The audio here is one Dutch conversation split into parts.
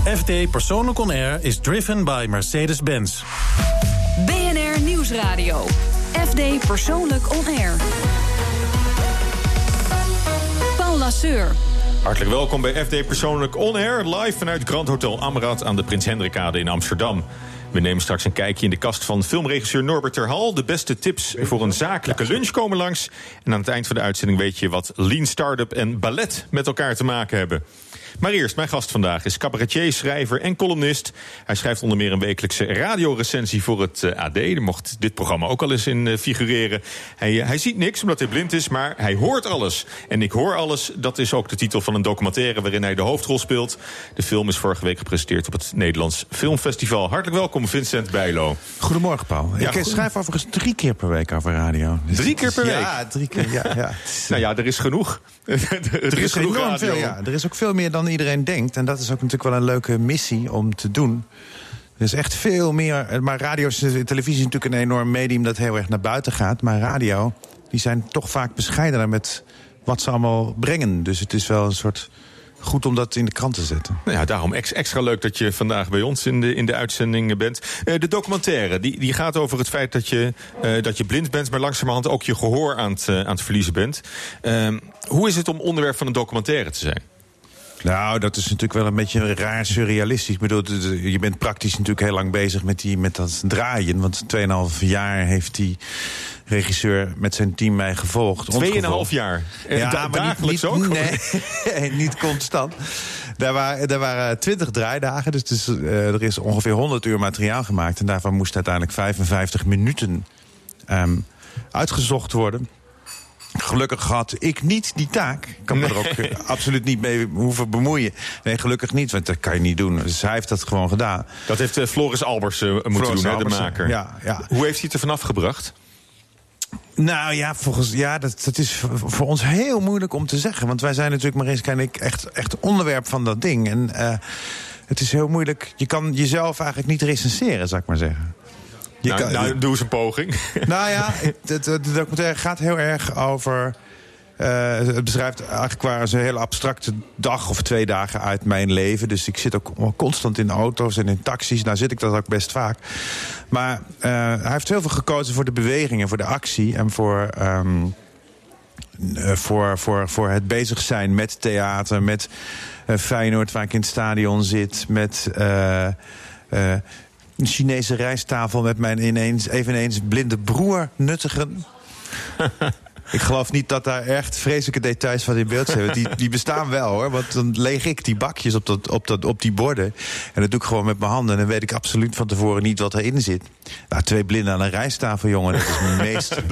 FD Persoonlijk On Air is driven by Mercedes-Benz. BNR Nieuwsradio. FD Persoonlijk On Air. Paul Lasseur. Hartelijk welkom bij FD Persoonlijk On Air, live vanuit Grand Hotel Amrâth aan de Prins Hendrikkade in Amsterdam. We nemen straks een kijkje in de kast van filmregisseur Norbert Terhal. De beste tips voor een zakelijke lunch komen langs. En aan het eind van de uitzending weet je wat lean startup en ballet met elkaar te maken hebben. Maar eerst, mijn gast vandaag is cabaretier, schrijver en columnist. Hij schrijft onder meer een wekelijkse radiorecensie voor het AD. Er mocht dit programma ook al eens in figureren. Hij ziet niks omdat hij blind is, maar hij hoort alles. En Ik hoor alles, dat is ook de titel van een documentaire waarin hij de hoofdrol speelt. De film is vorige week gepresenteerd op het Nederlands Filmfestival. Hartelijk welkom, Vincent Bijlo. Goedemorgen, Paul. Ja, ik schrijf overigens 3 keer per week over radio. Dus 3 keer per week? Ja, 3 keer. Ja. Nou ja, er is genoeg. er is genoeg enorm radio. veel, ja. Er is ook veel meer dan iedereen denkt. En dat is ook natuurlijk wel een leuke missie om te doen. Er is echt veel meer. Maar radio, televisie is natuurlijk een enorm medium dat heel erg naar buiten gaat. Maar radio, die zijn toch vaak bescheidener met wat ze allemaal brengen. Dus het is wel een soort goed om dat in de krant te zetten. Nou ja, daarom extra leuk dat je vandaag bij ons in de uitzending bent. De documentaire, die gaat over het feit dat je blind bent, maar langzamerhand ook je gehoor aan het verliezen bent. Hoe is het om onderwerp van een documentaire te zijn? Nou, dat is natuurlijk wel een beetje raar surrealistisch. Ik bedoel, je bent praktisch natuurlijk heel lang bezig met dat draaien. Want 2,5 jaar heeft die regisseur met zijn team mij gevolgd. 2,5 jaar? Ja, maar dagelijks ook? Nee, niet constant. Daar waren 20 draaidagen, dus er is ongeveer 100 uur materiaal gemaakt. En daarvan moest uiteindelijk 55 minuten uitgezocht worden. Gelukkig had ik niet die taak. Ik kan me er ook absoluut niet mee hoeven bemoeien. Nee, gelukkig niet, want dat kan je niet doen. Dus hij heeft dat gewoon gedaan. Dat heeft Floris Albers moeten doen, de maker. Ja. Hoe heeft hij het er vanaf gebracht? Nou ja, dat is voor ons heel moeilijk om te zeggen. Want wij zijn natuurlijk, Mariska en ik, echt onderwerp van dat ding. En het is heel moeilijk. Je kan jezelf eigenlijk niet recenseren, zou ik maar zeggen. Doe eens een poging. Nou ja, de documentaire gaat heel erg over. Het beschrijft eigenlijk waar een hele abstracte dag of 2 dagen uit mijn leven. Dus ik zit ook constant in auto's en in taxis. Nou zit ik dat ook best vaak. Maar hij heeft heel veel gekozen voor de bewegingen, voor de actie en voor het bezig zijn met theater, met Feyenoord waar ik in het stadion zit, met een Chinese rijsttafel met mijn eveneens blinde broer nuttigen. Ik geloof niet dat daar echt vreselijke details van in beeld zijn. Die bestaan wel, hoor. Want dan leeg ik die bakjes op die borden. En dat doe ik gewoon met mijn handen. En dan weet ik absoluut van tevoren niet wat erin zit. Nou, 2 blinden aan een rijsttafel, jongen. Dat is mijn meest.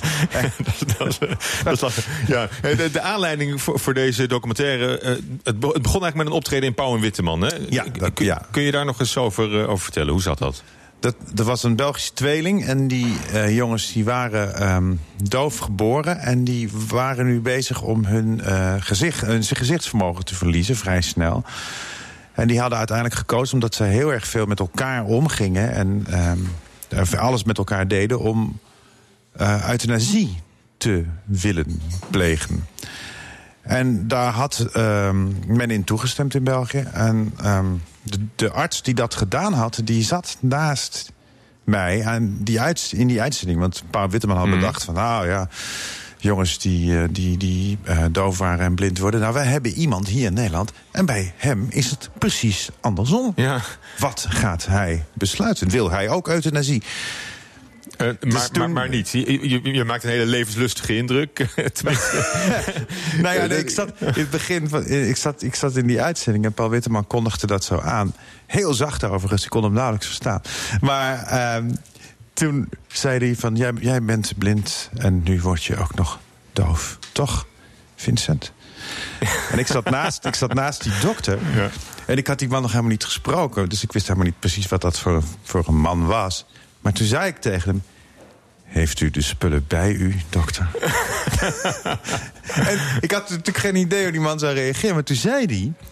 De aanleiding voor deze documentaire. Het begon eigenlijk met een optreden in Pauw en Witteman. Hè? Kun je daar nog eens over vertellen? Hoe zat dat? Er was een Belgische tweeling en die jongens die waren doof geboren. En die waren nu bezig om hun gezichtsvermogen te verliezen, vrij snel. En die hadden uiteindelijk gekozen omdat ze heel erg veel met elkaar omgingen. En alles met elkaar deden om euthanasie te willen plegen. En daar had men in toegestemd in België. En de arts die dat gedaan had, die zat naast mij in die uitzending. Want Pauw Witteman had bedacht van, nou ja, jongens die doof waren en blind worden. Nou, wij hebben iemand hier in Nederland. En bij hem is het precies andersom. Ja. Wat gaat hij besluiten? Wil hij ook euthanasie? Maar niet. Je maakt een hele levenslustige indruk. Nou ja, ik zat in het begin ik zat in die uitzending en Pauw Witteman kondigde dat zo aan. Heel zacht overigens, ik kon hem nauwelijks verstaan. Maar toen zei hij van, jij bent blind en nu word je ook nog doof. Toch, Vincent? En ik zat naast die dokter. Ja. En ik had die man nog helemaal niet gesproken. Dus ik wist helemaal niet precies wat dat voor een man was. Maar toen zei ik tegen hem, heeft u de spullen bij u, dokter? En ik had natuurlijk geen idee hoe die man zou reageren. Maar toen zei hij,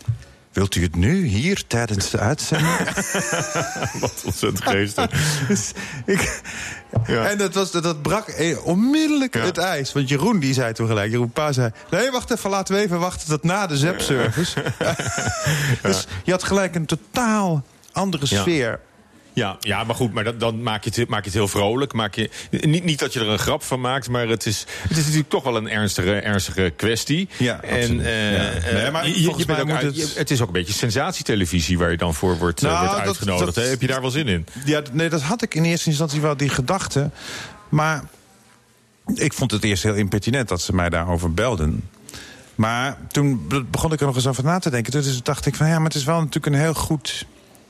wilt u het nu, hier, tijdens de uitzending? Wat ontzettend geestig. Dus en dat brak onmiddellijk het ijs. Want Jeroen die zei toen gelijk, Jeroen Pa zei... nee, wacht even, laten we even wachten tot na de ZEP-service. Dus je had gelijk een totaal andere sfeer. Ja, maar goed, maar dan maak je het heel vrolijk. Niet dat je er een grap van maakt, maar het is natuurlijk toch wel een ernstige kwestie. Ja, en maar het is ook een beetje sensatietelevisie waar je dan voor wordt uitgenodigd. Heb je daar wel zin in? Ja, nee, dat had ik in eerste instantie wel, die gedachte. Maar ik vond het eerst heel impertinent dat ze mij daarover belden. Maar toen begon ik er nog eens over na te denken. Dus dacht ik van maar het is wel natuurlijk een heel goed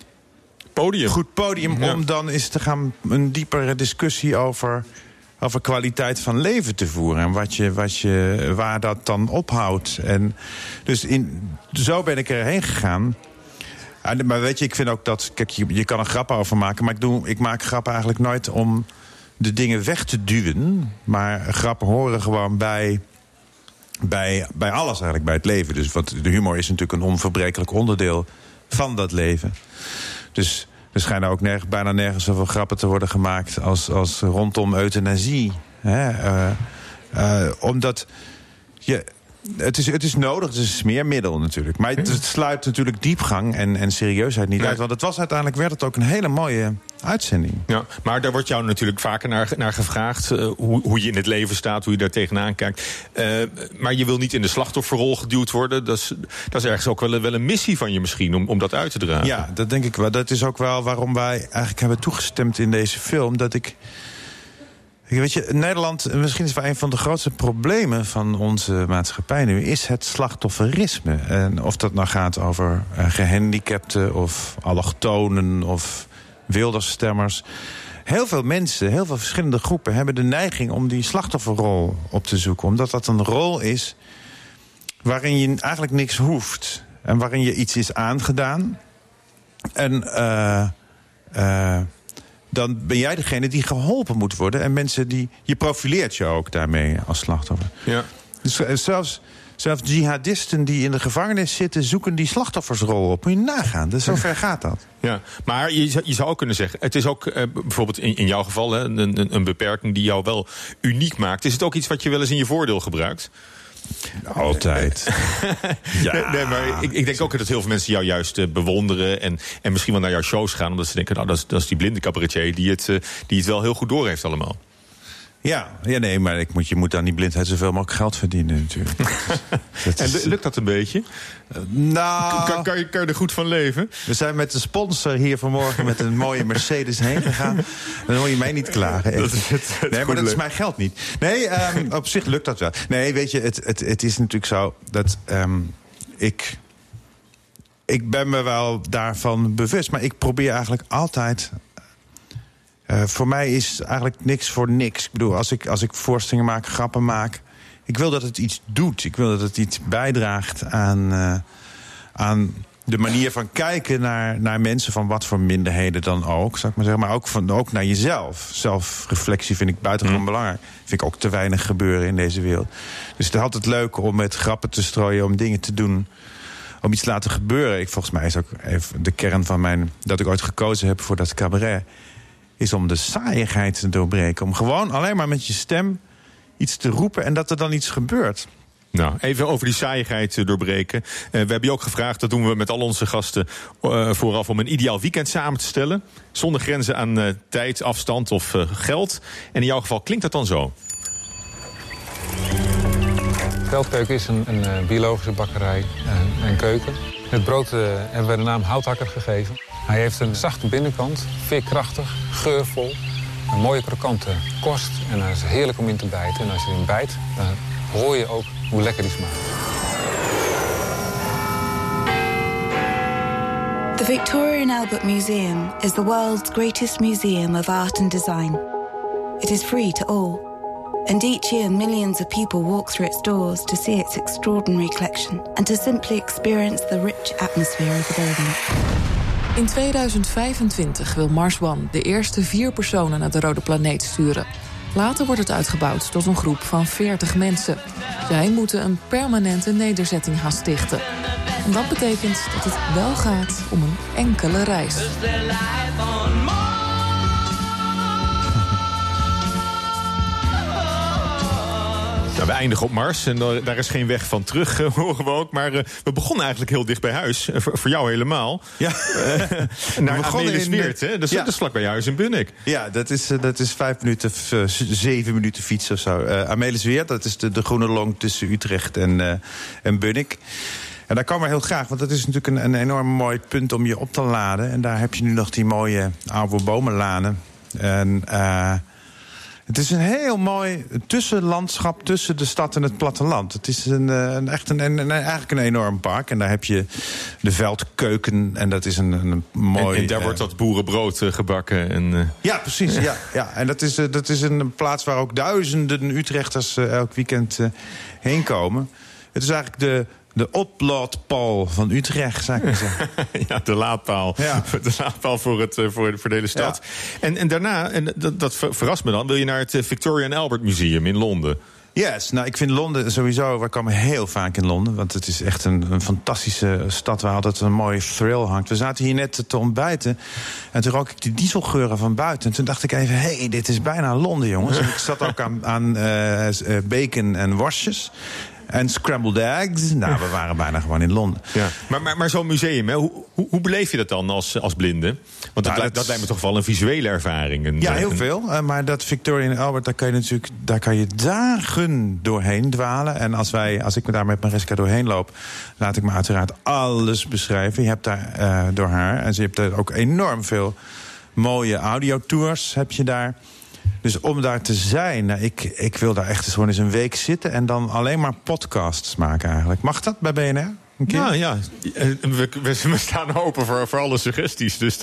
podium om dan eens te gaan een diepere discussie over kwaliteit van leven te voeren. En waar dat dan ophoudt. En dus zo ben ik erheen gegaan. Maar weet je, ik vind ook dat... Kijk, je kan er grappen over maken, maar ik maak grappen eigenlijk nooit om de dingen weg te duwen. Maar grappen horen gewoon bij alles eigenlijk, bij het leven. Dus, want de humor is natuurlijk een onverbrekelijk onderdeel van dat leven. Dus er schijnen ook bijna nergens zoveel grappen te worden gemaakt als rondom euthanasie. Omdat het is nodig, het is een smeermiddel natuurlijk. Maar het sluit natuurlijk diepgang en serieusheid niet uit. Want uiteindelijk werd het ook een hele mooie uitzending. Ja, maar daar wordt jou natuurlijk vaker naar gevraagd. Hoe je in het leven staat, hoe je daar tegenaan kijkt. Maar je wil niet in de slachtofferrol geduwd worden. Dat is ergens ook wel een missie van je misschien, om dat uit te dragen. Ja, dat denk ik wel. Dat is ook wel waarom wij eigenlijk hebben toegestemd in deze film. Weet je, Nederland, misschien is wel een van de grootste problemen van onze maatschappij nu, is het slachtofferisme. En of dat nou gaat over gehandicapten of allochtonen of wilderstemmers. Heel veel mensen, heel veel verschillende groepen hebben de neiging om die slachtofferrol op te zoeken. Omdat dat een rol is waarin je eigenlijk niks hoeft. En waarin je iets is aangedaan. En dan ben jij degene die geholpen moet worden. En je profileert je ook daarmee als slachtoffer. Ja. Dus zelfs jihadisten die in de gevangenis zitten, zoeken die slachtoffersrol op. Moet je nagaan, dus zover gaat dat. Ja, maar je zou ook kunnen zeggen, het is ook bijvoorbeeld in jouw geval een beperking die jou wel uniek maakt. Is het ook iets wat je wel eens in je voordeel gebruikt? Altijd. Ja. Nee, maar ik denk ook dat heel veel mensen jou juist bewonderen en misschien wel naar jouw shows gaan, omdat ze denken, dat is die blinde cabaretier die het wel heel goed door heeft allemaal. Ja, nee, maar je moet aan die blindheid zoveel mogelijk geld verdienen natuurlijk. En lukt dat een beetje? Nou, kan je er goed van leven? We zijn met de sponsor hier vanmorgen met een mooie Mercedes heen gegaan. Dan hoor je mij niet klagen. Nee, maar dat is mijn geld niet. Nee, op zich lukt dat wel. Nee, weet je, het is natuurlijk zo dat ik ben me wel daarvan bewust. Maar ik probeer eigenlijk altijd. Voor mij is eigenlijk niks voor niks. Ik bedoel, als ik voorstellingen maak, grappen maak, ik wil dat het iets doet. Ik wil dat het iets bijdraagt aan de manier van kijken naar mensen van wat voor minderheden dan ook, zou ik maar zeggen. Maar ook naar jezelf. Zelfreflectie vind ik buitengewoon belangrijk. Vind ik ook te weinig gebeuren in deze wereld. Dus het is altijd leuk om met grappen te strooien, om dingen te doen, om iets te laten gebeuren. Volgens mij is ook even de kern van dat ik ooit gekozen heb voor dat cabaret, is om de saaiigheid te doorbreken. Om gewoon alleen maar met je stem iets te roepen en dat er dan iets gebeurt. Nou, even over die saaiigheid doorbreken. We hebben je ook gevraagd, dat doen we met al onze gasten vooraf, om een ideaal weekend samen te stellen. Zonder grenzen aan tijd, afstand of geld. En in jouw geval klinkt dat dan zo. Veldkeuken is een biologische bakkerij en keuken. Het brood hebben we de naam Houthakker gegeven. Hij heeft een zachte binnenkant, veerkrachtig, geurvol, een mooie krokante korst. En hij is heerlijk om in te bijten. En als je erin bijt, dan hoor je ook hoe lekker die smaakt. The Victoria and Albert Museum is the world's greatest museum of art and design. It is free to all. And each year millions of people walk through its doors to see its extraordinary collection and to simply experience the rich atmosphere of the building. In 2025 wil Mars One de eerste 4 personen naar de rode planeet sturen. Later wordt het uitgebouwd tot een groep van 40 mensen. Zij moeten een permanente nederzetting gaan stichten. En dat betekent dat het wel gaat om een enkele reis. Nou, we eindigen op Mars en daar is geen weg van terug, horen we ook. Maar we begonnen eigenlijk heel dicht bij huis. Voor jou helemaal. Ja. Naar Amelis Weert, hè? Dat is vlak bij je huis in Bunnik. Ja, dat is 5 minuten, 7 minuten fietsen of zo. Amelis Weert, dat is de groene long tussen Utrecht en Bunnik. En daar komen we heel graag, want dat is natuurlijk een enorm mooi punt om je op te laden. En daar heb je nu nog die mooie oude bomenlanen. En het is een heel mooi tussenlandschap tussen de stad en het platteland. Het is eigenlijk een enorm park. En daar heb je de veldkeuken en dat is een mooi... En daar wordt dat boerenbrood gebakken. Ja, precies. Ja. En dat is een plaats waar ook duizenden Utrechters elk weekend heen komen. Het is eigenlijk de oplaadpaal van Utrecht, zou ik maar zeggen. Ja, de laadpaal. Ja. De laadpaal voor de hele stad. Ja. En daarna, en dat verrast me dan, wil je naar het Victoria and Albert Museum in Londen. Yes, nou ik vind Londen sowieso, we komen heel vaak in Londen, want het is echt een fantastische stad waar altijd een mooie thrill hangt. We zaten hier net te ontbijten en toen rook ik die dieselgeuren van buiten. En toen dacht ik even, hey, dit is bijna Londen, jongens. En ik zat ook aan bacon en worstjes. En scrambled eggs. Nou, we waren bijna gewoon in Londen. Ja. Maar zo'n museum, hè? Hoe beleef je dat dan als blinde? Want dat lijkt me toch wel een visuele ervaring. Ja, heel veel. Maar dat Victoria and Albert, daar kan je dagen doorheen dwalen. En als ik daar met Mariska doorheen loop, laat ik me uiteraard alles beschrijven. Je hebt daar door haar. En ze hebt daar ook enorm veel mooie audiotours heb je daar. Dus om daar te zijn, ik wil daar echt gewoon eens een week zitten en dan alleen maar podcasts maken eigenlijk. Mag dat bij BNR? Ja. We staan open voor alle suggesties. Dus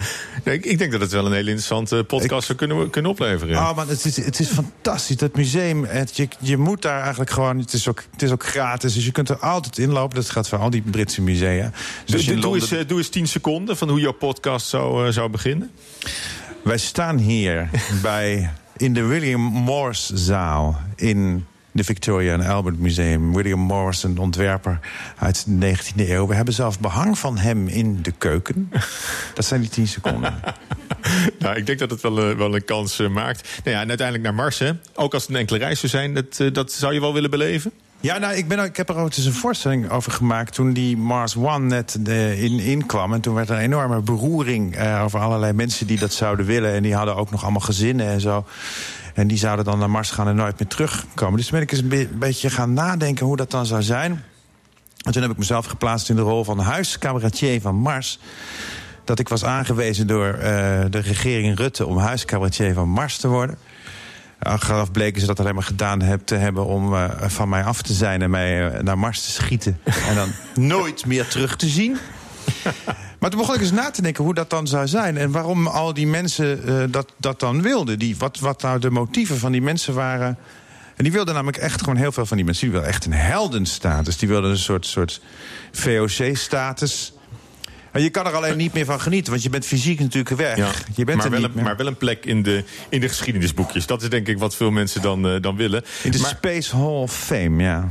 ik denk dat het wel een hele interessante podcast zou kunnen opleveren. Oh, maar het is fantastisch. Dat museum, je moet daar eigenlijk gewoon... Het is ook gratis, dus je kunt er altijd inlopen. Dat gaat voor al die Britse musea. Dus doe eens 10 seconden van hoe jouw podcast zou beginnen. Wij staan hier in de William Morse zaal in de Victoria and Albert Museum. William Morse, een ontwerper uit de 19e eeuw. We hebben zelfs behang van hem in de keuken. Dat zijn die 10 seconden. Nou, ik denk dat het wel een kans maakt. Nou ja, en uiteindelijk naar Mars, hè? Ook als het een enkele reis zou zijn, dat zou je wel willen beleven? Ja, nou, ik heb er ook eens een voorstelling over gemaakt toen die Mars One net inkwam. En toen werd er een enorme beroering over allerlei mensen die dat zouden willen. En die hadden ook nog allemaal gezinnen en zo. En die zouden dan naar Mars gaan en nooit meer terugkomen. Dus toen ben ik eens een beetje gaan nadenken hoe dat dan zou zijn. En toen heb ik mezelf geplaatst in de rol van huiscabaretier van Mars. Dat ik was aangewezen door de regering Rutte om huiscabaretier van Mars te worden. Achteraf bleken ze dat alleen maar gedaan te hebben om van mij af te zijn en mij naar Mars te schieten. En dan nooit meer terug te zien. Maar toen begon ik eens na te denken hoe dat dan zou zijn. En waarom al die mensen dat dan wilden. Wat nou de motieven van die mensen waren. En die wilden namelijk echt gewoon heel veel van die mensen. Die wilden echt een heldenstatus. Die wilden een soort VOC-status. Je kan er alleen niet meer van genieten, want je bent fysiek natuurlijk weg. Ja, je bent maar wel een plek in de geschiedenisboekjes. Dat is denk ik wat veel mensen dan willen. In de Space Hall of Fame, ja.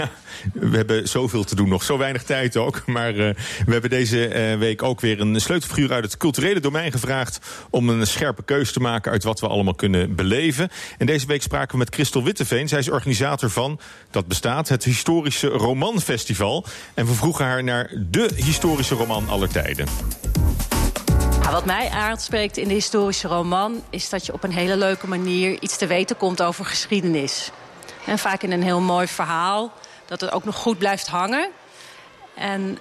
We hebben zoveel te doen, nog zo weinig tijd ook. Maar we hebben deze week ook weer een sleutelfiguur uit het culturele domein gevraagd om een scherpe keuze te maken uit wat we allemaal kunnen beleven. En deze week spraken we met Christel Witteveen. Zij is organisator van, dat bestaat, het Historische Romanfestival. En we vroegen haar naar de historische roman aller tijden. Wat mij aanspreekt in de historische roman is dat je op een hele leuke manier iets te weten komt over geschiedenis. En vaak in een heel mooi verhaal, dat het ook nog goed blijft hangen. En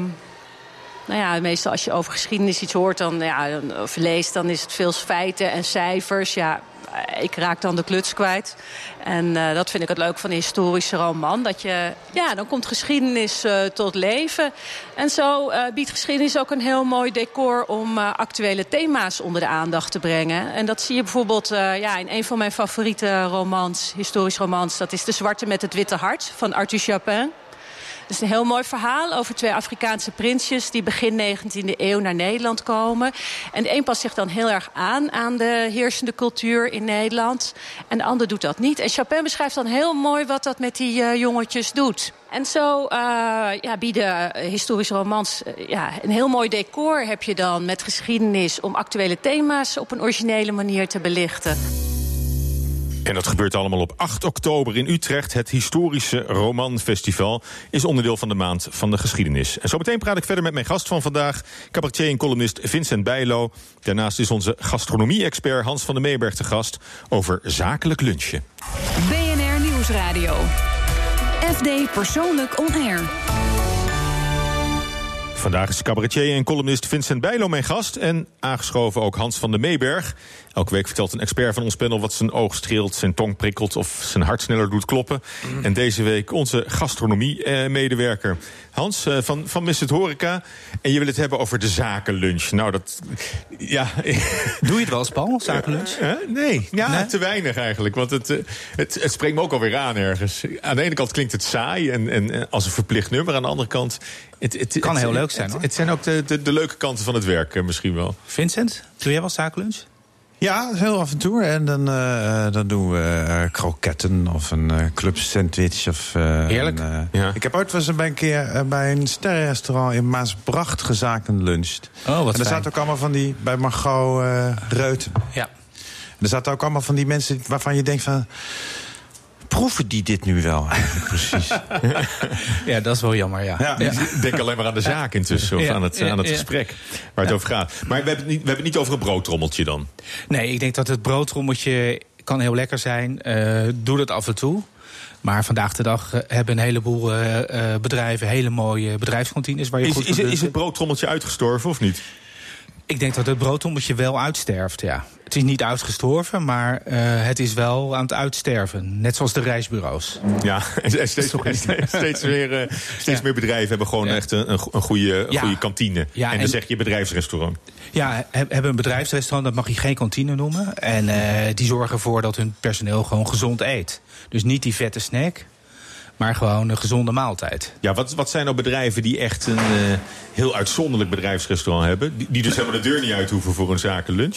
meestal als je over geschiedenis iets hoort of leest, dan is het veel feiten en cijfers. Ja, ik raak dan de kluts kwijt. En dat vind ik het leuk van een historische roman. Dat dan komt geschiedenis tot leven. En zo biedt geschiedenis ook een heel mooi decor om actuele thema's onder de aandacht te brengen. En dat zie je bijvoorbeeld in een van mijn favoriete romans, historische romans. Dat is De Zwarte met het Witte Hart van Arthur Chapin. Het is een heel mooi verhaal over 2 Afrikaanse prinsjes die begin 19e eeuw naar Nederland komen. En de een past zich dan heel erg aan de heersende cultuur in Nederland. En de ander doet dat niet. En Chapin beschrijft dan heel mooi wat dat met die jongetjes doet. En zo bieden historische romans een heel mooi decor heb je dan met geschiedenis om actuele thema's op een originele manier te belichten. En dat gebeurt allemaal op 8 oktober in Utrecht. Het historische romanfestival is onderdeel van de maand van de geschiedenis. En zometeen praat ik verder met mijn gast van vandaag, cabaretier en columnist Vincent Bijlo. Daarnaast is onze gastronomie-expert Hans van der Meeberg te gast over zakelijk lunchen. BNR Nieuwsradio. FD Persoonlijk On Air. Vandaag is cabaretier en columnist Vincent Bijlo mijn gast. En aangeschoven ook Hans van der Meeberg. Elke week vertelt een expert van ons panel wat zijn oog streelt, zijn tong prikkelt of zijn hart sneller doet kloppen. En deze week onze gastronomie-medewerker Hans van Miss het Horeca. En je wil het hebben over de zakenlunch. Nou, dat... Ja. Doe je het wel eens, Paul, zakenlunch? Nee, te weinig eigenlijk. Want het spreekt me ook alweer aan ergens. Aan de ene kant klinkt het saai en als een verplicht nummer. Aan de andere kant... Het kan heel leuk zijn, hoor. Het zijn ook de leuke kanten van het werk misschien wel. Vincent, doe jij wel zakenlunch? Ja, heel af en toe. En dan doen we kroketten of een clubsandwich. Heerlijk. Ik heb ooit een keer bij een sterrenrestaurant in Maasbracht gezakenluncht. Oh, wat en er zaten ook allemaal van die, bij Margot Reuten. Ja. En er zaten ook allemaal van die mensen waarvan je denkt van... Proeven die dit nu wel eigenlijk precies? Ja, dat is wel jammer, ja. Denk alleen maar aan de zaak intussen, of aan het gesprek waar het over gaat. Maar we hebben het niet over een broodtrommeltje dan? Nee, ik denk dat het broodtrommeltje kan heel lekker zijn. Doe dat af en toe. Maar vandaag de dag hebben een heleboel bedrijven hele mooie bedrijfskantines waar je is het broodtrommeltje uitgestorven of niet? Ik denk dat het broodtrommeltje wel uitsterft, ja. Het is niet uitgestorven, maar het is wel aan het uitsterven. Net zoals de reisbureaus. Ja, en steeds meer bedrijven hebben gewoon echt een goede kantine. Ja, en dan zeg je bedrijfsrestaurant. Ja, hebben een bedrijfsrestaurant, dat mag je geen kantine noemen. En die zorgen ervoor dat hun personeel gewoon gezond eet. Dus niet die vette snack, maar gewoon een gezonde maaltijd. Ja, wat zijn nou bedrijven die echt een heel uitzonderlijk bedrijfsrestaurant hebben? Die dus helemaal de deur niet uit hoeven voor een zakenlunch?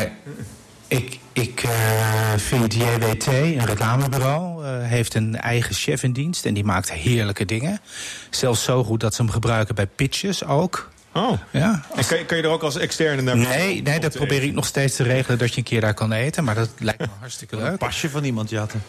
Ik vind JWT, een reclamebureau, heeft een eigen chef in dienst. En die maakt heerlijke dingen. Zelfs zo goed dat ze hem gebruiken bij pitches ook. Oh, ja. En kan je er ook als externe naar... Nee, dat probeer ik nog steeds te regelen, dat je een keer daar kan eten. Maar dat lijkt me hartstikke leuk. Een pasje van iemand jatten.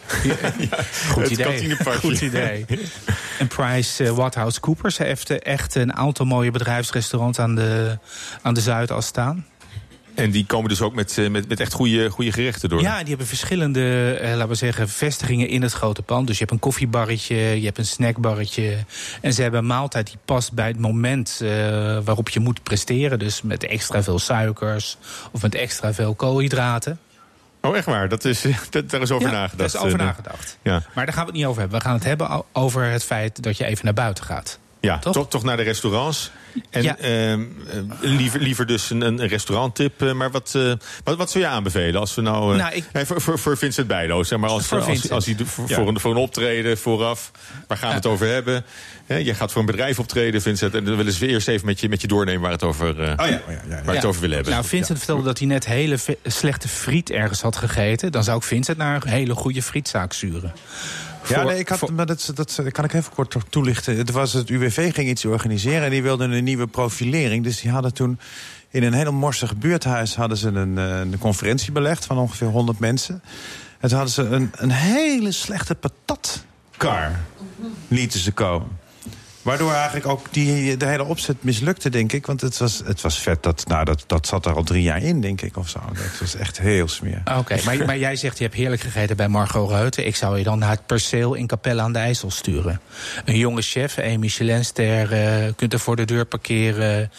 Goed idee. En PricewaterhouseCoopers heeft echt een aantal mooie bedrijfsrestaurants aan de Zuidas staan. En die komen dus ook met echt goede gerechten door? Ja, die hebben verschillende, laten we zeggen, vestigingen in het grote pand. Dus je hebt een koffiebarretje, je hebt een snackbarretje. En ze hebben een maaltijd die past bij het moment waarop je moet presteren. Dus met extra veel suikers of met extra veel koolhydraten. Oh, echt waar? Daar is over nagedacht? Daar is over nagedacht. Ja. Maar daar gaan we het niet over hebben. We gaan het hebben over het feit dat je even naar buiten gaat. Ja, toch naar de restaurants. En liever dus een restauranttip. Maar wat zou je aanbevelen? Als we voor Vincent Bijlo, zeg maar, als hij voor een optreden vooraf, waar gaan we het over hebben? Je gaat voor een bedrijf optreden, Vincent, en dan willen ze eerst even met je doornemen waar het over, het over willen hebben. Nou, Vincent vertelde dat hij net hele slechte friet ergens had gegeten. Dan zou ik Vincent naar een hele goede frietzaak sturen. Maar dat kan ik even kort toelichten. Het UWV ging iets organiseren en die wilden een nieuwe profilering. Dus die hadden toen in een heel morsig buurthuis hadden ze een conferentie belegd van ongeveer 100 mensen. En toen hadden ze een hele slechte patatkar lieten ze komen. Waardoor eigenlijk ook de hele opzet mislukte, denk ik. Want het was vet, dat zat er al 3 jaar in, denk ik, of zo. Dat was echt heel smeer. Oké, maar jij zegt, je hebt heerlijk gegeten bij Margot Reuten. Ik zou je dan naar het perceel in Capelle aan de IJssel sturen. Een jonge chef, een Michelinster, kunt er voor de deur parkeren.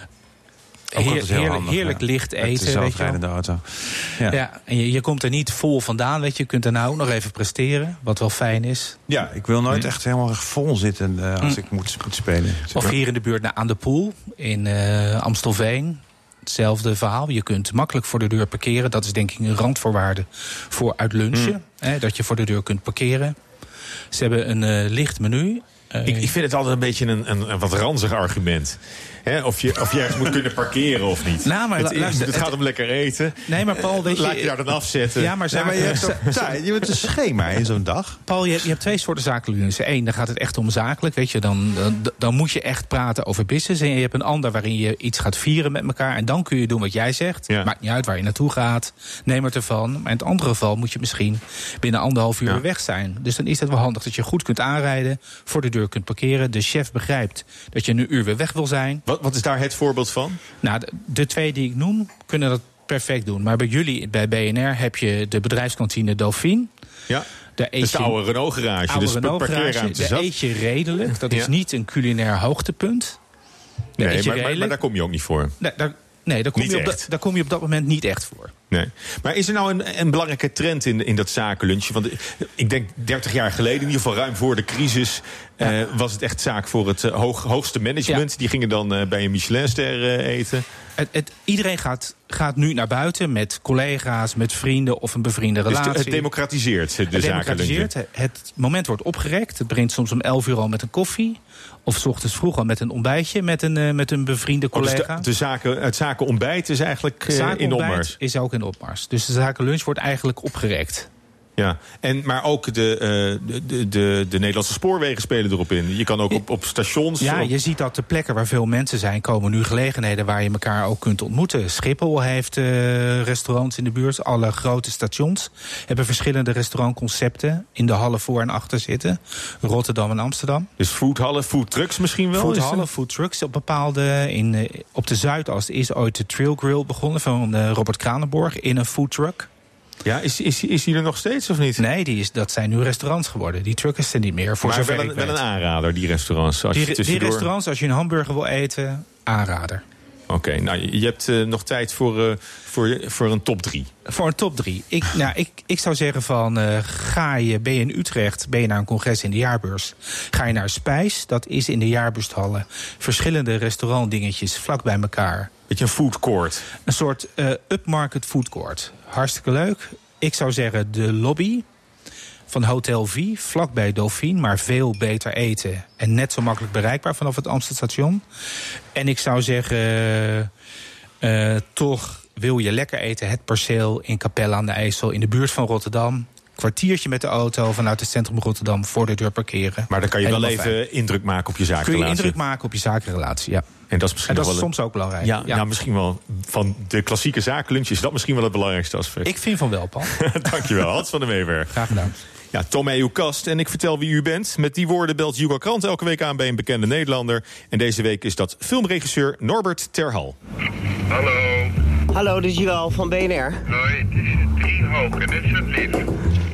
Heerlijk licht eten. Met de zelfrijdende auto. Ja, en je komt er niet vol vandaan, weet je. Je kunt daarna ook nog even presteren, wat wel fijn is. Ja, ik wil nooit echt helemaal vol zitten als ik moet spelen. Of hier in de buurt aan de Poel, in Amstelveen. Hetzelfde verhaal. Je kunt makkelijk voor de deur parkeren. Dat is denk ik een randvoorwaarde voor uit lunchen. Dat je voor de deur kunt parkeren. Ze hebben een licht menu. Ik vind het altijd een beetje een wat ranzig argument. Of je ergens moet kunnen parkeren of niet. Nou, maar het gaat om lekker eten. Nee, maar Paul, weet je... Laat je daar dan afzetten. Ja, maar je hebt een schema in zo'n dag. Paul, je hebt 2 soorten zakelijke lunchen. 1, dan gaat het echt om zakelijk. Weet je, dan moet je echt praten over business. En je hebt een ander waarin je iets gaat vieren met elkaar. En dan kun je doen wat jij zegt. Ja. Maakt niet uit waar je naartoe gaat. Neem het ervan. Maar in het andere geval moet je misschien binnen 1,5 uur weg zijn. Dus dan is het wel handig dat je goed kunt aanrijden. Voor de deur kunt parkeren. De chef begrijpt dat je een uur weer weg wil zijn. Wat is daar het voorbeeld van? Nou, de 2 die ik noem kunnen dat perfect doen. Maar bij jullie, bij BNR, heb je de bedrijfskantine Dauphine. Ja. Dat is de oude Renault-garage. Dus parkeerruimte zat. Eet je redelijk. Dat is niet een culinair hoogtepunt. Maar daar kom je ook niet voor. Daar kom je op dat moment niet echt voor. Nee. Maar is er nou een belangrijke trend in dat zakenlunchje? Want ik denk 30 jaar geleden, in ieder geval ruim voor de crisis... was het echt zaak voor het hoogste management. Ja. Die gingen dan bij een Michelinster eten. Iedereen gaat nu naar buiten met collega's, met vrienden of een bevriende relatie. Dus het democratiseert de zakenlunch. Het moment wordt opgerekt. Het begint soms om 11 uur al met een koffie. Of 's ochtends vroeg al met een ontbijtje met een bevriende collega. Dus het zakenontbijt is eigenlijk in opmars. Is ook in opmars. Dus de zakenlunch wordt eigenlijk opgerekt. Ja, maar ook de Nederlandse spoorwegen spelen erop in. Je kan ook op stations... Ja, je ziet dat de plekken waar veel mensen zijn... komen nu gelegenheden waar je elkaar ook kunt ontmoeten. Schiphol heeft restaurants in de buurt. Alle grote stations hebben verschillende restaurantconcepten... in de hallen voor en achter zitten. Rotterdam en Amsterdam. Dus foodhallen, foodtrucks misschien wel? Foodhallen, foodtrucks op bepaalde... op de Zuidas is ooit de Trail Grill begonnen... van Robert Kranenborg in een foodtruck. Ja, is die er nog steeds of niet? Nee, dat zijn nu restaurants geworden. Die truckers zijn niet meer. Maar wel een aanrader, die restaurants. Die restaurants, als je een hamburger wil eten, aanrader. Oké, nou, je hebt nog tijd voor een top 3. Voor een top 3. Ik zou zeggen van, ben je in Utrecht, ben je naar een congres in de jaarbeurs. Ga je naar Spijs, dat is in de jaarbeurshallen. Verschillende restaurantdingetjes vlak bij elkaar. Beetje een food court. Een soort upmarket food court. Hartstikke leuk. Ik zou zeggen de lobby van Hotel V, vlakbij Dauphine, maar veel beter eten. En net zo makkelijk bereikbaar vanaf het Amstelstation. En ik zou zeggen, toch wil je lekker eten, het Perceel in Capelle aan de IJssel, in de buurt van Rotterdam. Kwartiertje met de auto vanuit het centrum Rotterdam voor de deur parkeren. Maar dan kan je wel even indruk maken op je zakenrelatie. Kun je indruk maken op je zakenrelatie, ja. En dat is, soms ook belangrijk. Ja, nou, misschien wel van de klassieke zakenlunch is dat misschien wel het belangrijkste aspect. Ik vind van wel, Paul. Dankjewel, Hans van der Meewerk. Graag gedaan. Ja, toon mij uw kast en ik vertel wie u bent. Met die woorden belt Hugo Krant elke week aan bij een bekende Nederlander. En deze week is dat filmregisseur Norbert ter Hal. Hallo. Hallo, dit is Joël van BNR. Hoi, het is 3 hoog en het is het lief.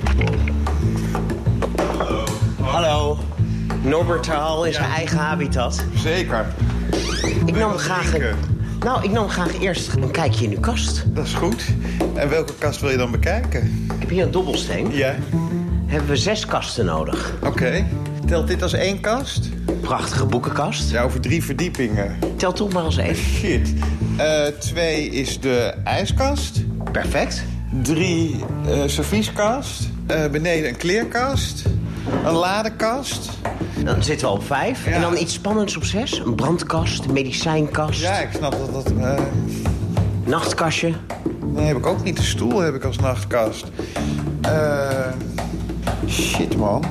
Hallo. Norbert ter Hal in zijn eigen habitat. Zeker. Ik nam graag eerst een kijkje in uw kast. Dat is goed. En welke kast wil je dan bekijken? Ik heb hier een dobbelsteen. Ja. Hebben we 6 kasten nodig. Oké. Telt dit als 1 kast? Prachtige boekenkast. Ja, over 3 verdiepingen. Telt toch maar als 1. Shit. 2 is de ijskast. Perfect. 3 servieskast. Beneden een kleerkast. Een ladekast. Dan zitten we op 5. Ja. En dan iets spannends op 6. Een brandkast, een medicijnkast. Ja, ik snap dat... Nachtkastje. Nee, heb ik ook niet. De stoel heb ik als nachtkast. Shit, man.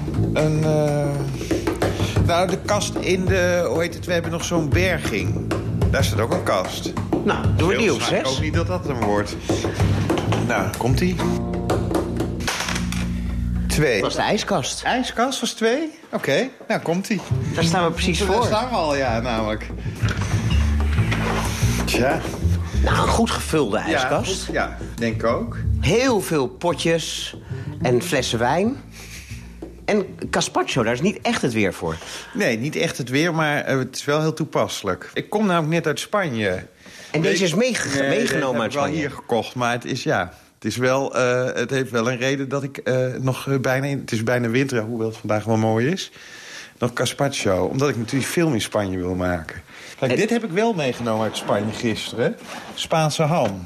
Nou, de kast in de... Hoe heet het? We hebben nog zo'n berging. Daar staat ook een kast. Nou, doen we die op 6. Ik hoop niet dat dat hem wordt. Nou, komt-ie. 2. Dat was de ijskast. Ijskast was 2? Oké, nou komt-ie. Daar staan we precies voor. Daar staan we al, ja, namelijk. Tja. Nou, een goed gevulde ijskast. Ja, denk ik ook. Heel veel potjes en flessen wijn. En gazpacho, daar is niet echt het weer voor. Nee, niet echt het weer, maar het is wel heel toepasselijk. Ik kom namelijk net uit Spanje. En deze is meegenomen uit Spanje? Ik heb wel hier gekocht, maar het is het heeft wel een reden dat ik nog bijna... Het is bijna winter, hoewel het vandaag wel mooi is. Nog gazpacho, omdat ik natuurlijk film in Spanje wil maken. Kijk, dit heb ik wel meegenomen uit Spanje gisteren. Spaanse ham.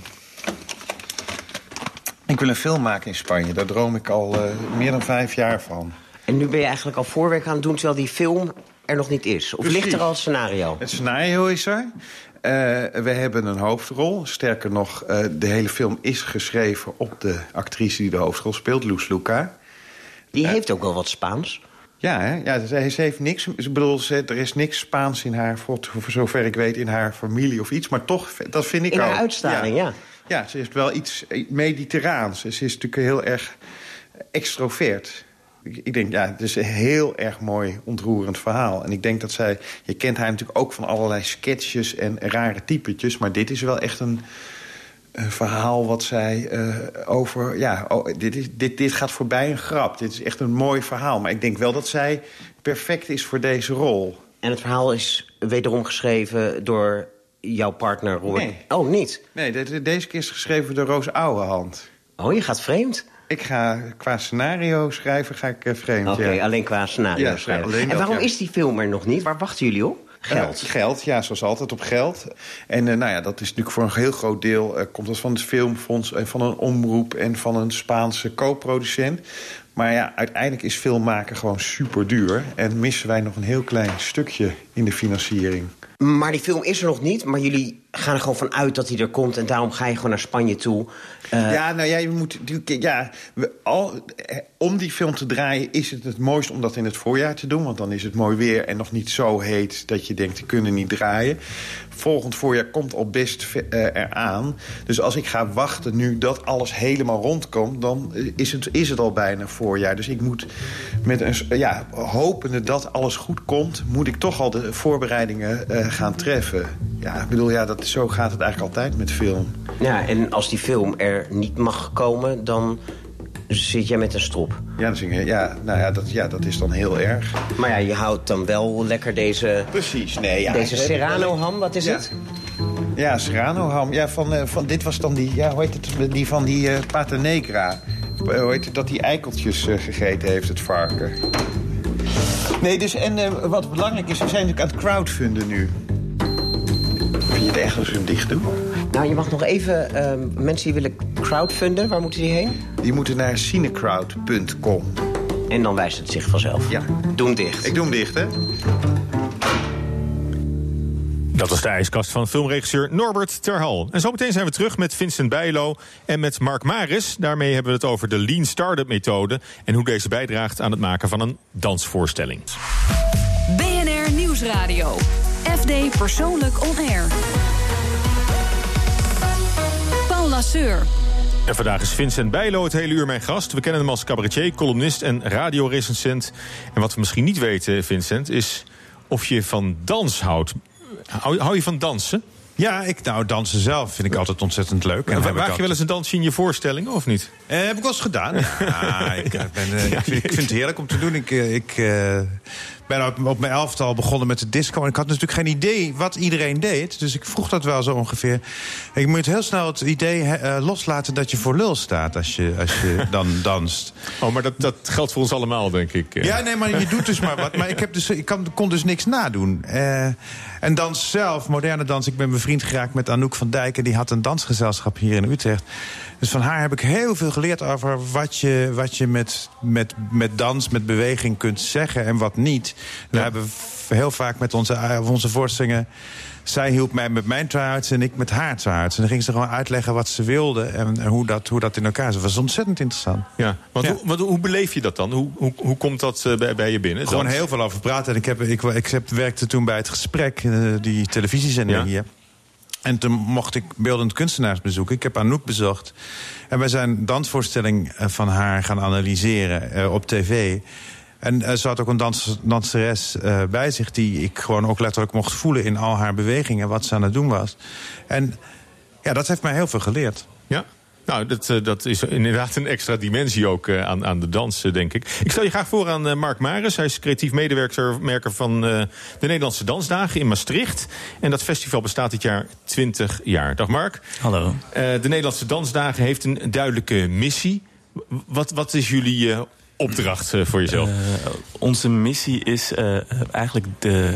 Ik wil een film maken in Spanje. Daar droom ik al meer dan 5 jaar van. En nu ben je eigenlijk al voorwerk aan het doen... terwijl die film er nog niet is? Of Precies. ligt er al een scenario? Het scenario is er. We hebben een hoofdrol. Sterker nog, de hele film is geschreven op de actrice die de hoofdrol speelt, Luz Luca. Die heeft ook wel wat Spaans. Ja, hè? Ja, ze heeft niks. Ik bedoel, er is niks Spaans in haar, voor zover ik weet, in haar familie of iets. Maar toch, dat vind ik in ook. Haar uitstraling, ja. Ja, ze heeft wel iets mediterraans. Ze is natuurlijk heel erg extrovert. Ik denk, ja, het is een heel erg mooi, ontroerend verhaal. En ik denk dat zij... Je kent haar natuurlijk ook van allerlei sketches en rare typetjes. Maar dit is wel echt een verhaal wat zij over... Ja, dit gaat voorbij een grap. Dit is echt een mooi verhaal. Maar ik denk wel dat zij perfect is voor deze rol. En het verhaal is wederom geschreven door jouw partner, Robert? Nee. Oh, niet? Nee, deze keer is geschreven door Roos Ouwehand. Oh, je gaat vreemd? Ik ga qua scenario schrijven, ga ik vreemd. Oké, alleen qua scenario schrijven. En waarom is die film er nog niet? Waar wachten jullie op? Geld. Geld, ja, zoals altijd op geld. En nou ja, dat is natuurlijk voor een heel groot deel... komt dat van het Filmfonds en van een omroep... en van een Spaanse co-producent. Maar ja, uiteindelijk is film maken gewoon super duur. En missen wij nog een heel klein stukje in de financiering. Maar die film is er nog niet, maar jullie gaan er gewoon van uit dat hij er komt... en daarom ga je gewoon naar Spanje toe. Ja, nou ja, je moet om die film te draaien is het mooist om dat in het voorjaar te doen. Want dan is het mooi weer en nog niet zo heet dat je denkt, die kunnen niet draaien. Volgend voorjaar komt al best eraan. Dus als ik ga wachten nu dat alles helemaal rondkomt... dan is het al bijna voorjaar. Dus ik moet hopende dat alles goed komt... moet ik toch al de voorbereidingen gaan treffen. Ja, ik bedoel, zo gaat het eigenlijk altijd met film. Ja, en als die film er niet mag komen, dan zit jij met een strop. Ja, dat is dan heel erg. Maar ja, je houdt dan wel lekker deze... Precies, nee. Ja, deze Serrano-ham, wat is het? Ja, Serrano-ham. Ja, van dit was dan die, hoe heet het, die van die Pata Negra. Hoe heet het, dat die eikeltjes gegeten heeft, het varken. Nee, dus, en wat belangrijk is, we zijn natuurlijk aan het crowdfunden nu. Vind je het echt als we hem dicht doen? Nou, je mag nog even... mensen die willen crowdfunden, waar moeten die heen? Die moeten naar cinecrowd.com. En dan wijst het zich vanzelf. Ja. Doe hem dicht. Ik doe hem dicht, hè? Dat was de ijskast van filmregisseur Norbert ter Hal. En zometeen zijn we terug met Vincent Bijlo en met Mark Maris. Daarmee hebben we het over de Lean Startup methode... en hoe deze bijdraagt aan het maken van een dansvoorstelling. BNR Nieuwsradio. FD Persoonlijk On Air. Paul Lasseur. En vandaag is Vincent Bijlo het hele uur mijn gast. We kennen hem als cabaretier, columnist en radiorecensent. En wat we misschien niet weten, Vincent, is of je van dans houdt. Hou je van dansen? Ja, dansen zelf vind ik altijd ontzettend leuk. En waag je wel eens een dansje in je voorstelling, of niet? Heb ik wel eens gedaan. Ja, ik vind het heerlijk om te doen. Ik ben op mijn 11e al begonnen met de disco. En ik had natuurlijk geen idee wat iedereen deed. Dus ik vroeg dat wel zo ongeveer. Ik moet heel snel het idee loslaten dat je voor lul staat als je dan danst. Oh, maar dat geldt voor ons allemaal, denk ik. Ja, nee, maar je doet dus maar wat. Maar ik kon dus niks nadoen. En dans zelf, moderne dans. Ik ben bevriend geraakt met Anouk van Dijk. En die had een dansgezelschap hier in Utrecht. Dus van haar heb ik heel veel geleerd over wat je met dans, met beweging kunt zeggen en wat niet. We hebben heel vaak met onze voorstellingen... Zij hielp mij met mijn try-outs en ik met haar try-outs. En dan ging ze gewoon uitleggen wat ze wilde en hoe dat in elkaar zat. Dat was ontzettend interessant. Ja, want hoe beleef je dat dan? Hoe komt dat bij je binnen? Gewoon heel veel over praten. En ik werkte toen bij Het Gesprek, die televisiezender hier. En toen mocht ik beeldend kunstenaars bezoeken. Ik heb Anouk bezocht. En wij zijn een dansvoorstelling van haar gaan analyseren op tv. En ze had ook een danseres bij zich die ik gewoon ook letterlijk mocht voelen in al haar bewegingen, wat ze aan het doen was. En ja, dat heeft mij heel veel geleerd. Ja? Nou, dat is inderdaad een extra dimensie ook aan de dans, denk ik. Ik stel je graag voor aan Mark Maris. Hij is creatief medewerker van de Nederlandse Dansdagen in Maastricht. En dat festival bestaat dit jaar 20 jaar. Dag Mark. Hallo. De Nederlandse Dansdagen heeft een duidelijke missie. Wat is jullie opdracht voor jezelf? Onze missie is eigenlijk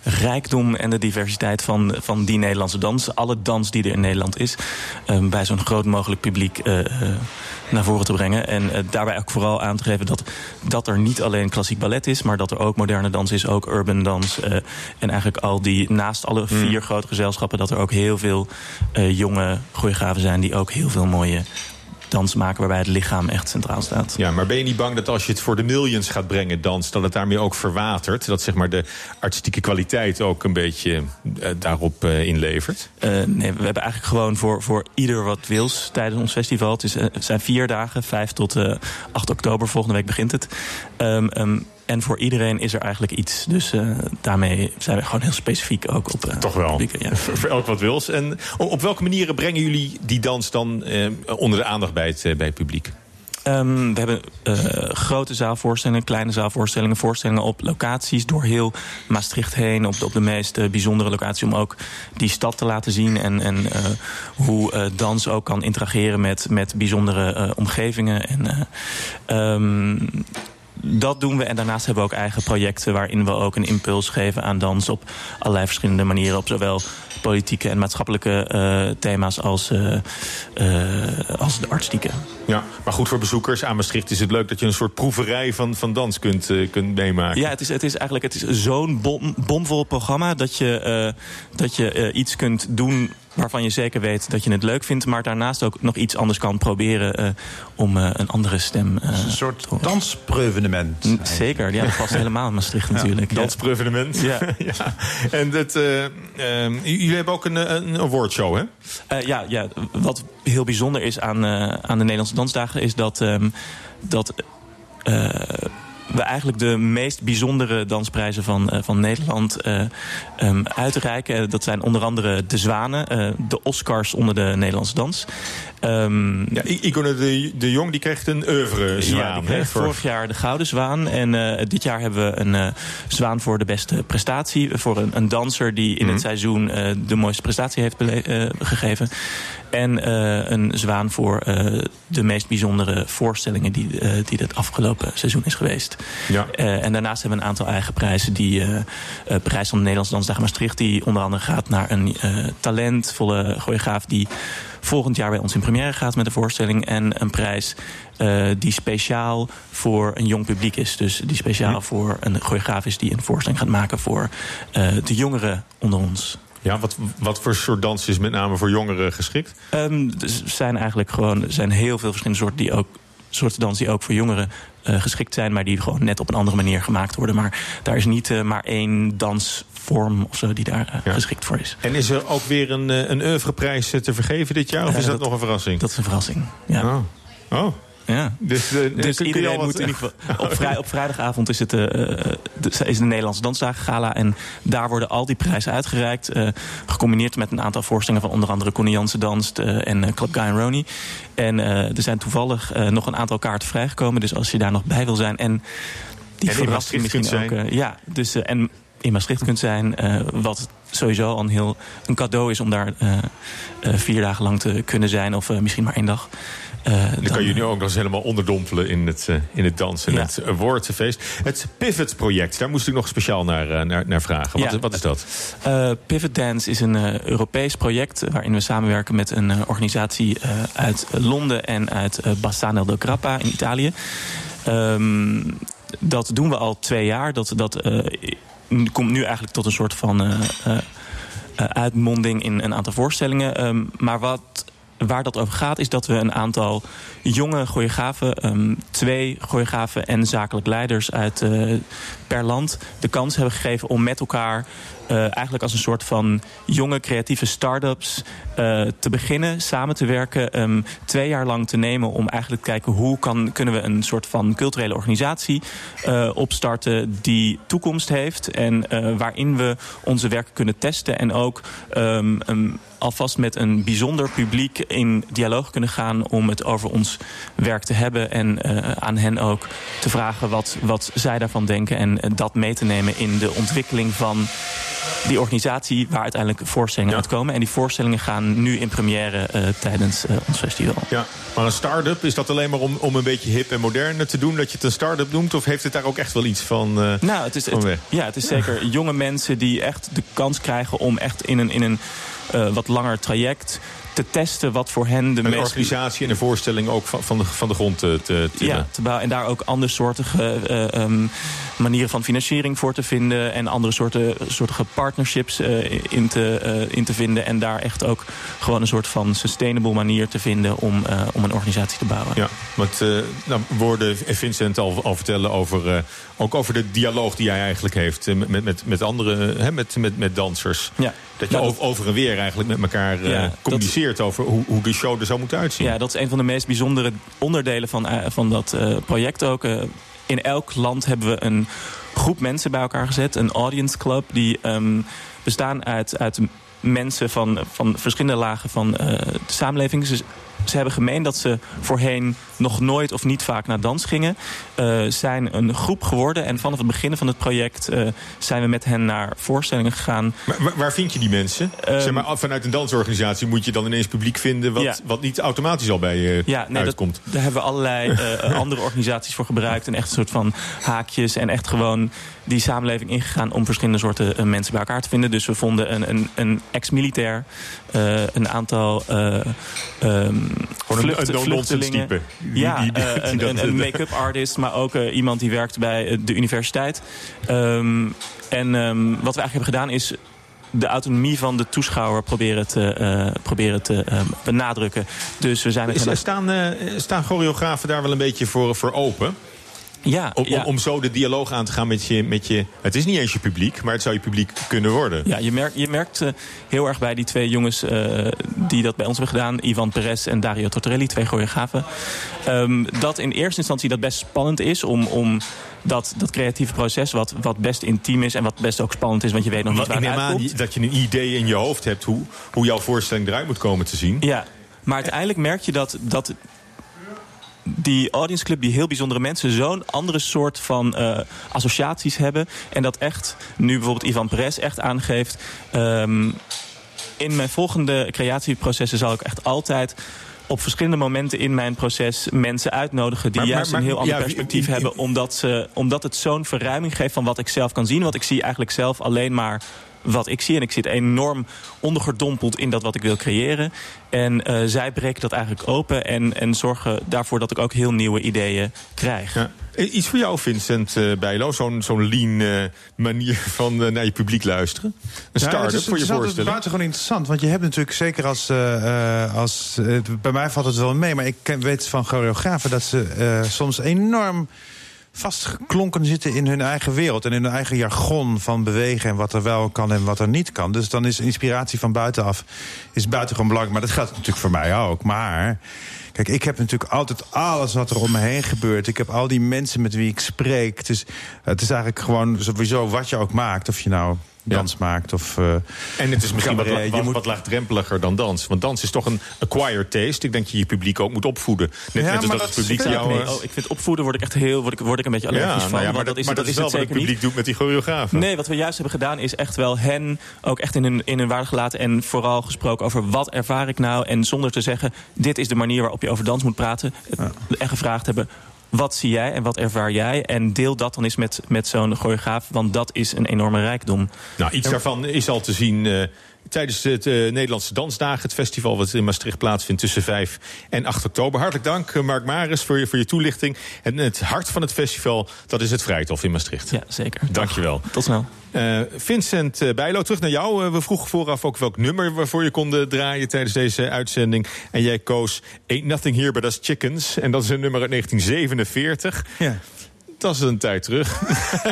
rijkdom en de diversiteit van die Nederlandse dans. Alle dans die er in Nederland is, bij zo'n groot mogelijk publiek naar voren te brengen. En daarbij ook vooral aan te geven dat er niet alleen klassiek ballet is, maar dat er ook moderne dans is, ook urban dans. En eigenlijk al die, naast alle 4 grote gezelschappen, dat er ook heel veel jonge choreografen zijn die ook heel veel mooie dans maken waarbij het lichaam echt centraal staat. Ja, maar ben je niet bang dat als je het voor de millions gaat brengen, dans, dat het daarmee ook verwatert? Dat zeg maar de artistieke kwaliteit ook een beetje daarop inlevert? Nee, we hebben eigenlijk gewoon voor ieder wat wils tijdens ons festival. Het zijn 4 dagen, 5 tot 8 oktober. Volgende week begint het. En voor iedereen is er eigenlijk iets. Dus daarmee zijn we gewoon heel specifiek ook op toch wel. Publiek, ja. Voor elk wat wils. En op welke manieren brengen jullie die dans dan onder de aandacht bij het publiek? We hebben grote zaalvoorstellingen, kleine zaalvoorstellingen, voorstellingen op locaties door heel Maastricht heen, op de meest bijzondere locatie, om ook die stad te laten zien en hoe dans ook kan interageren met bijzondere omgevingen. Dat doen we. En daarnaast hebben we ook eigen projecten waarin we ook een impuls geven aan dans op allerlei verschillende manieren. Op zowel politieke en maatschappelijke thema's als de artistieke. Ja, maar goed, voor bezoekers aan Maastricht is het leuk dat je een soort proeverij van dans kunt meemaken. Ja, het is zo'n bomvol programma dat je iets kunt doen waarvan je zeker weet dat je het leuk vindt, maar daarnaast ook nog iets anders kan proberen om een andere stem. Een soort dansprevenement. Zeker, ja, dat past helemaal in Maastricht natuurlijk. Dansprevenement. Ja. Ja. En jullie hebben ook een awardshow, hè? Ja, wat heel bijzonder is aan de Nederlandse Dansdagen is dat we eigenlijk de meest bijzondere dansprijzen van Nederland uitreiken. Dat zijn onder andere de Zwanen, de Oscars onder de Nederlandse dans. Icone de Jong die krijgt een oeuvre-zwaan. Ja, die kreeg vorig jaar de Gouden Zwaan. En dit jaar hebben we een zwaan voor de beste prestatie. Voor een danser die in het seizoen de mooiste prestatie heeft gegeven. En een zwaan voor de meest bijzondere voorstellingen die het afgelopen seizoen is geweest. Ja. En daarnaast hebben we een aantal eigen prijzen. Prijs van de Nederlandse Dansdagen Maastricht, die onder andere gaat naar een talentvolle choreograaf die volgend jaar bij ons in première gaat met de voorstelling. En een prijs die speciaal voor een jong publiek is. Dus die speciaal voor een choreograaf is die een voorstelling gaat maken voor de jongeren onder ons. Ja, wat voor soort dans is met name voor jongeren geschikt? Er zijn heel veel verschillende soorten dans die ook voor jongeren geschikt zijn, maar die gewoon net op een andere manier gemaakt worden. Maar daar is niet maar één dansvorm of zo die daar geschikt voor is. En is er ook weer een oeuvreprijs te vergeven dit jaar? Of is dat nog een verrassing? Dat is een verrassing, ja. Oh. Ja. Dus iedereen moet in ieder geval op vrijdagavond is de Nederlandse Dansdagen Gala. En daar worden al die prijzen uitgereikt. Gecombineerd met een aantal voorstellingen van onder andere Connie Jansen Danst en Club Guy Roney. En er zijn toevallig nog een aantal kaarten vrijgekomen. Dus als je daar nog bij wil zijn. En die verrassing misschien ook. En in Maastricht kunt zijn. Wat sowieso al een cadeau is om daar 4 dagen lang te kunnen zijn. Of misschien maar 1 dag. Dan kan je nu ook nog eens helemaal onderdompelen in het dansen. Ja. Het woordfeest. Het Pivot-project, daar moest ik nog speciaal naar vragen. Wat is dat? Pivot Dance is een Europees project waarin we samenwerken met een organisatie uit Londen en uit Bassano del Grappa in Italië. Dat doen we al 2 jaar. Dat komt nu eigenlijk tot een soort van uitmonding in een aantal voorstellingen. Maar waar dat over gaat is dat we een aantal jonge choreografen, 2 choreografen en zakelijk leiders uit per land de kans hebben gegeven om met elkaar eigenlijk als een soort van jonge creatieve start-ups te beginnen, samen te werken, 2 jaar lang te nemen om eigenlijk te kijken hoe kunnen we een soort van culturele organisatie opstarten die toekomst heeft en waarin we onze werken kunnen testen en ook alvast met een bijzonder publiek in dialoog kunnen gaan om het over ons werk te hebben en aan hen ook te vragen wat zij daarvan denken en dat mee te nemen in de ontwikkeling van die organisatie waar uiteindelijk voorstellingen uitkomen. En die voorstellingen gaan nu in première tijdens ons festival. Ja, maar een start-up, is dat alleen maar om een beetje hip en modern te doen, dat je het een start-up noemt? Of heeft het daar ook echt wel iets van het is zeker jonge mensen die echt de kans krijgen om echt in een wat langer traject te testen wat voor hen de meest... Een organisatie en een voorstelling ook van de grond te bouwen. En daar ook andersoortige manieren van financiering voor te vinden. En andere soortige partnerships in te vinden. En daar echt ook gewoon een soort van sustainable manier te vinden om een organisatie te bouwen. Ja, want we hoorden Vincent al vertellen ook over de dialoog die hij eigenlijk heeft met anderen, met dansers. Ja. Dat je over en weer eigenlijk met elkaar communiceert over hoe de show er zou moeten uitzien. Ja, dat is een van de meest bijzondere onderdelen van dat project ook. In elk land hebben we een groep mensen bij elkaar gezet. Een audience club die bestaan uit mensen van verschillende lagen van de samenleving. Dus ze hebben gemeen dat ze voorheen nog nooit of niet vaak naar dans gingen. Zijn een groep geworden. En vanaf het begin van het project zijn we met hen naar voorstellingen gegaan. Maar waar vind je die mensen? Zeg maar, vanuit een dansorganisatie moet je dan ineens publiek vinden wat niet automatisch al bij je uitkomt. Daar hebben we allerlei andere organisaties voor gebruikt. En echt een soort van haakjes. En echt gewoon die samenleving ingegaan om verschillende soorten mensen bij elkaar te vinden. Dus we vonden een ex-militair, een aantal vluchtelingen. Een make-up artist, maar ook iemand die werkt bij de universiteit. Wat we eigenlijk hebben gedaan is de autonomie van de toeschouwer proberen te benadrukken. Dus we zijn staan choreografen daar wel een beetje voor open? Ja, om zo de dialoog aan te gaan met je... Het is niet eens je publiek, maar het zou je publiek kunnen worden. Ja, je merkt heel erg bij die twee jongens die dat bij ons hebben gedaan, Ivan Perez en Dario Tortorelli, 2 choreografen, dat in eerste instantie dat best spannend is om dat creatieve proces wat best intiem is en wat best ook spannend is, want je weet nog niet waar het uitkomt. Dat je een idee in je hoofd hebt hoe jouw voorstelling eruit moet komen te zien. Ja, maar uiteindelijk merk je dat die audience club, die heel bijzondere mensen, zo'n andere soort van associaties hebben. En dat echt, nu bijvoorbeeld Ivan Perez echt aangeeft, in mijn volgende creatieprocessen zal ik echt altijd op verschillende momenten in mijn proces mensen uitnodigen die juist een heel ander perspectief hebben, omdat het zo'n verruiming geeft van wat ik zelf kan zien. Want ik zie eigenlijk zelf alleen maar wat ik zie. En ik zit enorm ondergedompeld in dat wat ik wil creëren. En zij breken dat eigenlijk open en zorgen daarvoor dat ik ook heel nieuwe ideeën krijg. Ja. Iets voor jou, Vincent Bijlo, zo'n lean manier van naar je publiek luisteren? Een start-up voor je voorstelling? Het is buitengewoon interessant, want je hebt natuurlijk zeker als bij mij valt het wel mee, maar ik weet van choreografen dat ze soms enorm vastgeklonken zitten in hun eigen wereld en in hun eigen jargon van bewegen en wat er wel kan en wat er niet kan. Dus dan is inspiratie van buitenaf buitengewoon belangrijk. Maar dat geldt natuurlijk voor mij ook. Maar kijk, ik heb natuurlijk altijd alles wat er om me heen gebeurt. Ik heb al die mensen met wie ik spreek. Het is eigenlijk gewoon sowieso wat je ook maakt. Of je nou dans maakt of en het is misschien wat laagdrempeliger dan dans. Want dans is toch een acquired taste. Ik denk dat je publiek ook moet opvoeden. Net als dat het publiek jou... ik vind opvoeden word ik een beetje allergisch van. Ja, maar dat is wel wat het publiek doet met die choreografen. Nee, wat we juist hebben gedaan is echt wel hen ook echt in hun waarde gelaten. En vooral gesproken over wat ervaar ik nou. En zonder te zeggen, dit is de manier waarop je over dans moet praten. En gevraagd hebben, wat zie jij en wat ervaar jij? En deel dat dan eens met zo'n choreograaf, want dat is een enorme rijkdom. Nou, iets daarvan is al te zien tijdens het Nederlandse Dansdagen, het festival wat in Maastricht plaatsvindt tussen 5 en 8 oktober. Hartelijk dank, Mark Maris, voor je toelichting. En het hart van het festival, dat is het Vrijthof in Maastricht. Ja, zeker. Dankjewel. Tot snel. Vincent Bijlo, terug naar jou. We vroegen vooraf ook welk nummer waarvoor je kon draaien tijdens deze uitzending. En jij koos Ain't Nothing Here But Us Chickens. En dat is een nummer uit 1947. Ja. Dat is een tijd terug.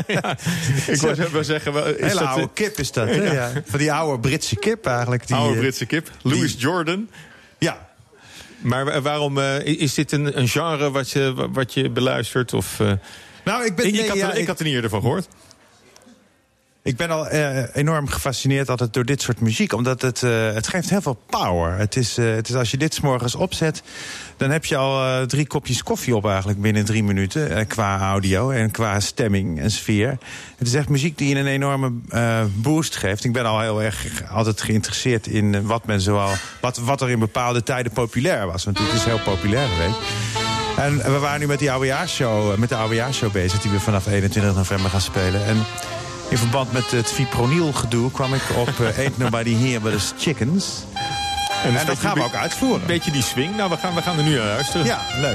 Ik wou zeggen, is hele oude kip is dat, hè? Ja. Van die oude Britse kip eigenlijk. Oude Britse kip. Louis Jordan. Ja. Maar waarom is dit een genre wat je beluistert? Of, nou, ik had er niet eerder van gehoord. Ik ben al enorm gefascineerd altijd door dit soort muziek. Omdat het geeft heel veel power. Het is als je dit 's morgens opzet, dan heb je al 3 kopjes koffie op eigenlijk binnen 3 minuten. Qua audio en qua stemming en sfeer. Het is echt muziek die een enorme boost geeft. Ik ben al heel erg altijd geïnteresseerd in wat er in bepaalde tijden populair was. Want dit is heel populair geweest. En we waren nu met de oudejaarsshow bezig, die we vanaf 21 november gaan spelen. En in verband met het fipronil-gedoe kwam ik op Ain't Nobody Here But Us Chickens. En dat gaan we ook uitvoeren. Een beetje die swing. Nou, we gaan er nu naar luisteren. Ja, leuk.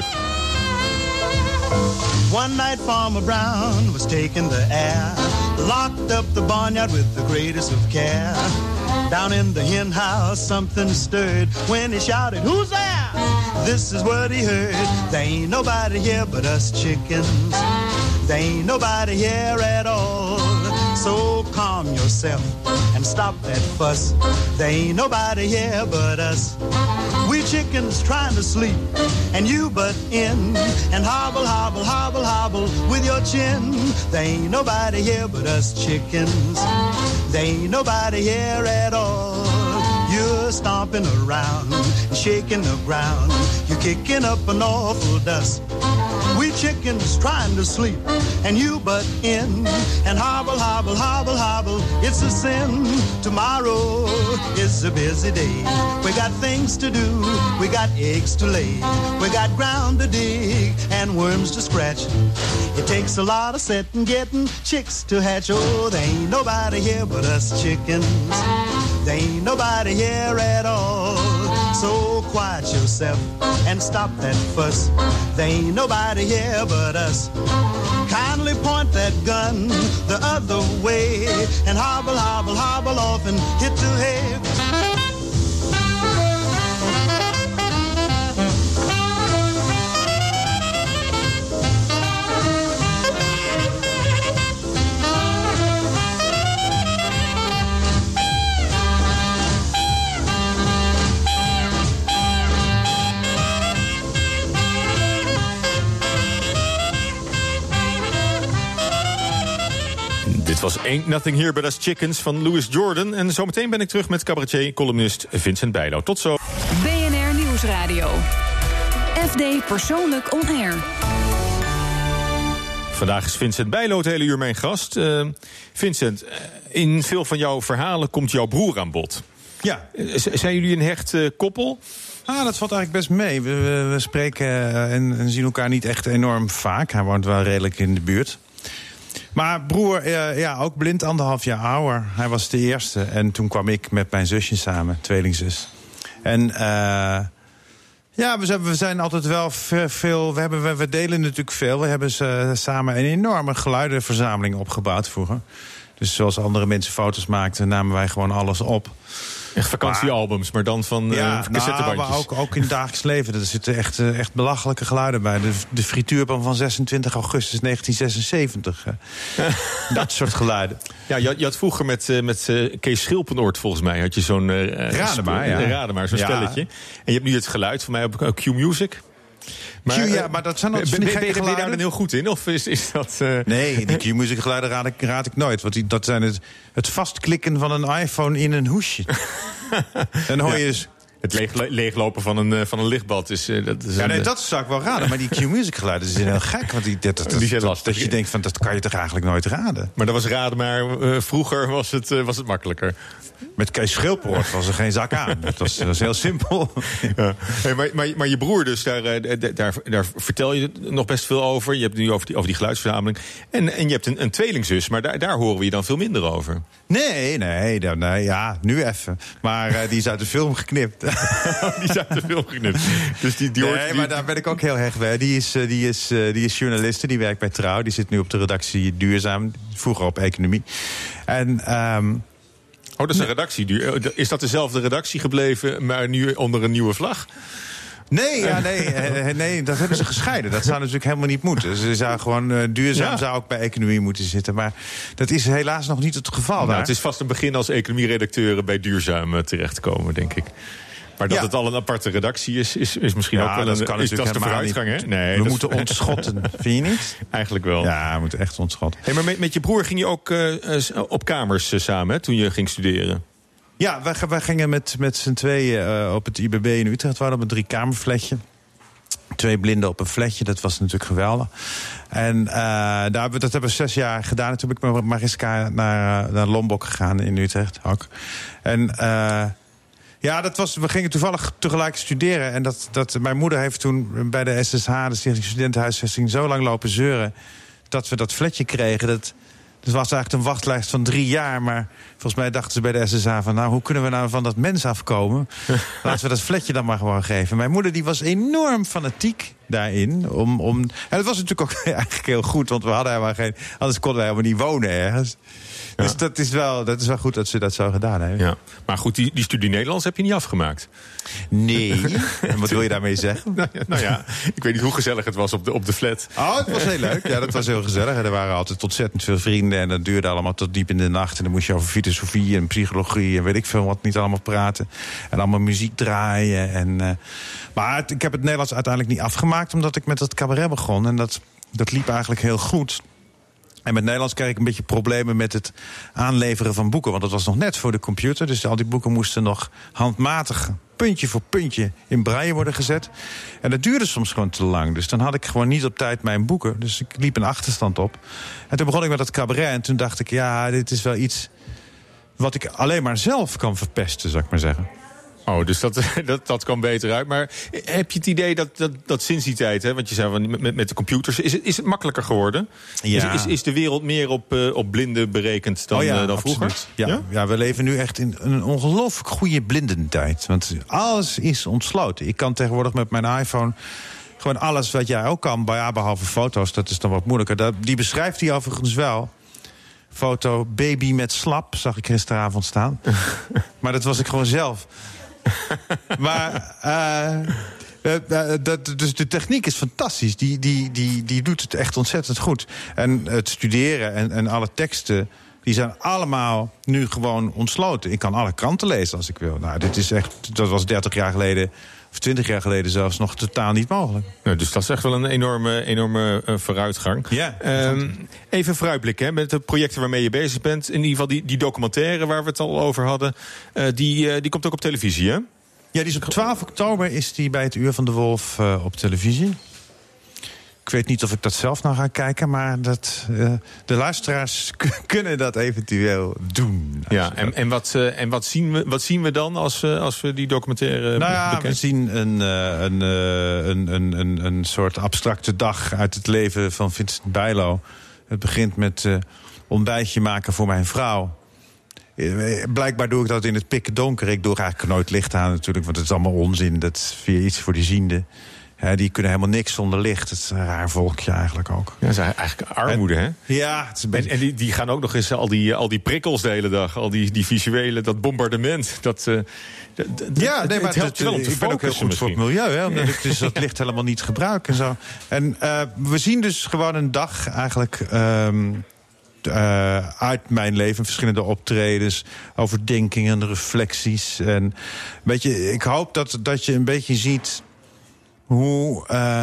One night Farmer Brown was taking the air, locked up the barnyard with the greatest of care. Down in the hen house something stirred when he shouted, "Who's there?" This is what he heard. There ain't nobody here but us chickens. There ain't nobody here at all. So calm yourself and stop that fuss. There ain't nobody here but us. We chickens trying to sleep and you butt in and hobble, hobble, hobble, hobble with your chin. There ain't nobody here but us chickens. There ain't nobody here at all. You're stomping around and shaking the ground. You're kicking up an awful dust. We chickens trying to sleep and you butt in and hobble, hobble, hobble, hobble. It's a sin. Tomorrow is a busy day. We got things to do. We got eggs to lay. We got ground to dig and worms to scratch. It takes a lot of setting, getting chicks to hatch. Oh, there ain't nobody here but us chickens. There ain't nobody here at all. So quiet yourself and stop that fuss. There ain't nobody here but us. Kindly point that gun the other way and hobble, hobble, hobble off and hit the hay. Dit was Ain't Nothing Here But Us Chickens van Louis Jordan. En zometeen ben ik terug met cabaretier-columnist Vincent Bijlo. Tot zo. BNR Nieuwsradio. FD Persoonlijk On Air. Vandaag is Vincent Bijlo het hele uur mijn gast. Vincent, in veel van jouw verhalen komt jouw broer aan bod. Ja. Zijn jullie een hecht koppel? Dat valt eigenlijk best mee. We spreken en zien elkaar niet echt enorm vaak. Hij woont wel redelijk in de buurt. Maar broer, ook blind, 1,5 jaar ouder. Hij was de eerste. En toen kwam ik met mijn zusje samen, tweelingzus. En we zijn altijd wel veel. We delen natuurlijk veel. We hebben samen een enorme geluidenverzameling opgebouwd vroeger. Dus zoals andere mensen foto's maakten, namen wij gewoon alles op. Echt vakantiealbums, maar dan van cassettebandjes. Maar ook in het dagelijks leven. Er zitten echt belachelijke geluiden bij. De frituurpan van 26 augustus 1976. Dat soort geluiden. Ja, je had vroeger met Kees Schilpenoort, volgens mij, had je zo'n Rademaar, zo'n stelletje. En je hebt nu het geluid van mij op Q-Music. Maar dat zijn altijd ben je daar dan heel goed in? Of is dat... Nee, die Q-Music geluiden raad ik nooit. Want dat zijn het vastklikken van een iPhone in een hoesje. Dan hoor je dus... Het leeglopen van een lichtbad is... dat zou ik wel raden. Maar die Q-Music geluiden zijn heel gek. Want die zijn lastig. Dat je denkt, van dat kan je toch eigenlijk nooit raden. Maar dat was raden, maar vroeger was het makkelijker. Met Kees Schilpenoort was er geen zak aan. Dat was heel simpel. Ja. Hey, maar je broer dus, daar vertel je nog best veel over. Je hebt het nu over die geluidsverzameling. En je hebt een tweelingzus, maar daar horen we je dan veel minder over. Nee, nu even. Maar die is uit de film geknipt. Die is uit de film geknipt. Dus maar daar ben ik ook heel erg bij. Die is journaliste, die werkt bij Trouw. Die zit nu op de redactie Duurzaam. Vroeger op Economie. En... dat is een redactie. Is dat dezelfde redactie gebleven, maar nu onder een nieuwe vlag? Nee, dat hebben ze gescheiden. Dat zou natuurlijk helemaal niet moeten. Ze zou gewoon Duurzaam zou ook bij Economie moeten zitten. Maar dat is helaas nog niet het geval. Het is vast een begin als economieredacteur bij Duurzaam terechtkomen, denk ik. Maar dat het al een aparte redactie is misschien ook wel een vooruitgang, hè? Nee, we moeten ontschotten, vind je niet? Eigenlijk wel. Ja, we moeten echt ontschotten. Hey, maar met je broer ging je ook op kamers samen, hè, toen je ging studeren? Ja, wij gingen met z'n tweeën op het IBB in Utrecht. We hadden op een 3-kamerflatje. 2 blinden op een flatje, dat was natuurlijk geweldig. En dat hebben we 6 jaar gedaan. En toen ben ik met Mariska naar Lombok gegaan in Utrecht ook. En we gingen toevallig tegelijk studeren. En mijn moeder heeft toen bij de SSH, de Stichting Studentenhuisvesting, zo lang lopen zeuren dat we dat flatje kregen. Dat was eigenlijk een wachtlijst van 3 jaar. Maar volgens mij dachten ze bij de SSH van, hoe kunnen we nou van dat mens afkomen? Laten we dat flatje dan maar gewoon geven. Mijn moeder die was enorm fanatiek daarin. En dat was natuurlijk ook eigenlijk heel goed. Want we hadden helemaal anders konden wij helemaal niet wonen ergens. Ja. Dus dat is wel goed dat ze dat zo gedaan hebben. Ja. Maar goed, die studie Nederlands heb je niet afgemaakt. Nee. En wat wil je daarmee zeggen? Nou ja, ik weet niet hoe gezellig het was op de flat. Oh, het was heel leuk. Ja, dat was heel gezellig. Er waren altijd ontzettend veel vrienden. En dat duurde allemaal tot diep in de nacht. En dan moest je over filosofie en psychologie en weet ik veel wat niet allemaal praten. En allemaal muziek draaien. Maar ik heb het Nederlands uiteindelijk niet afgemaakt, omdat ik met dat cabaret begon. En dat liep eigenlijk heel goed. En met Nederlands kreeg ik een beetje problemen met het aanleveren van boeken. Want dat was nog net voor de computer. Dus al die boeken moesten nog handmatig, puntje voor puntje, in braille worden gezet. En dat duurde soms gewoon te lang. Dus dan had ik gewoon niet op tijd mijn boeken. Dus ik liep een achterstand op. En toen begon ik met dat cabaret. En toen dacht ik, dit is wel iets wat ik alleen maar zelf kan verpesten, zou ik maar zeggen. Oh, dus dat kwam beter uit. Maar heb je het idee dat sinds die tijd, hè, want je zei met de computers, is het makkelijker geworden? Ja. Is de wereld meer op blinden berekend dan vroeger? Ja, we leven nu echt in een ongelooflijk goede blindentijd. Want alles is ontsloten. Ik kan tegenwoordig met mijn iPhone gewoon alles wat jij ook kan, behalve foto's, dat is dan wat moeilijker. Die beschrijft hij overigens wel. Foto baby met slap, zag ik gisteravond staan. Maar dat was ik gewoon zelf. Maar dus de techniek is fantastisch. Die doet het echt ontzettend goed. En het studeren en alle teksten, die zijn allemaal nu gewoon ontsloten. Ik kan alle kranten lezen als ik wil. Nou, dat was 30 jaar geleden, of 20 jaar geleden zelfs, nog totaal niet mogelijk. Nou, dus dat is echt wel een enorme vooruitgang. Ja, even vooruitblikken met de projecten waarmee je bezig bent. In ieder geval die documentaire waar we het al over hadden, die komt ook op televisie, hè? Ja, die is op 12 oktober is die bij het Uur van de Wolf op televisie. Ik weet niet of ik dat zelf nou ga kijken, maar de luisteraars kunnen dat eventueel doen. Ja, en wat zien we dan als we die documentaire bekijken? We zien een soort abstracte dag uit het leven van Vincent Bijlo. Het begint met ontbijtje maken voor mijn vrouw. Blijkbaar doe ik dat in het pikken donker. Ik doe eigenlijk nooit licht aan natuurlijk, want het is allemaal onzin. Dat is weer iets voor die zienden. Die kunnen helemaal niks zonder licht. Het is een raar volkje eigenlijk ook. Ja, dat is eigenlijk armoede, hè? Ja. Het is een beetje... En die gaan ook nog eens al die prikkels de hele dag. Al die visuele, dat bombardement. Maar het helpt je wel om te focussen. Ik ben ook heel goed voor het milieu, hè? Omdat ik dus dat licht helemaal niet gebruik en zo. En we zien dus gewoon een dag eigenlijk uit mijn leven, verschillende optredens, overdenkingen, reflecties. En weet je, ik hoop dat je een beetje ziet hoe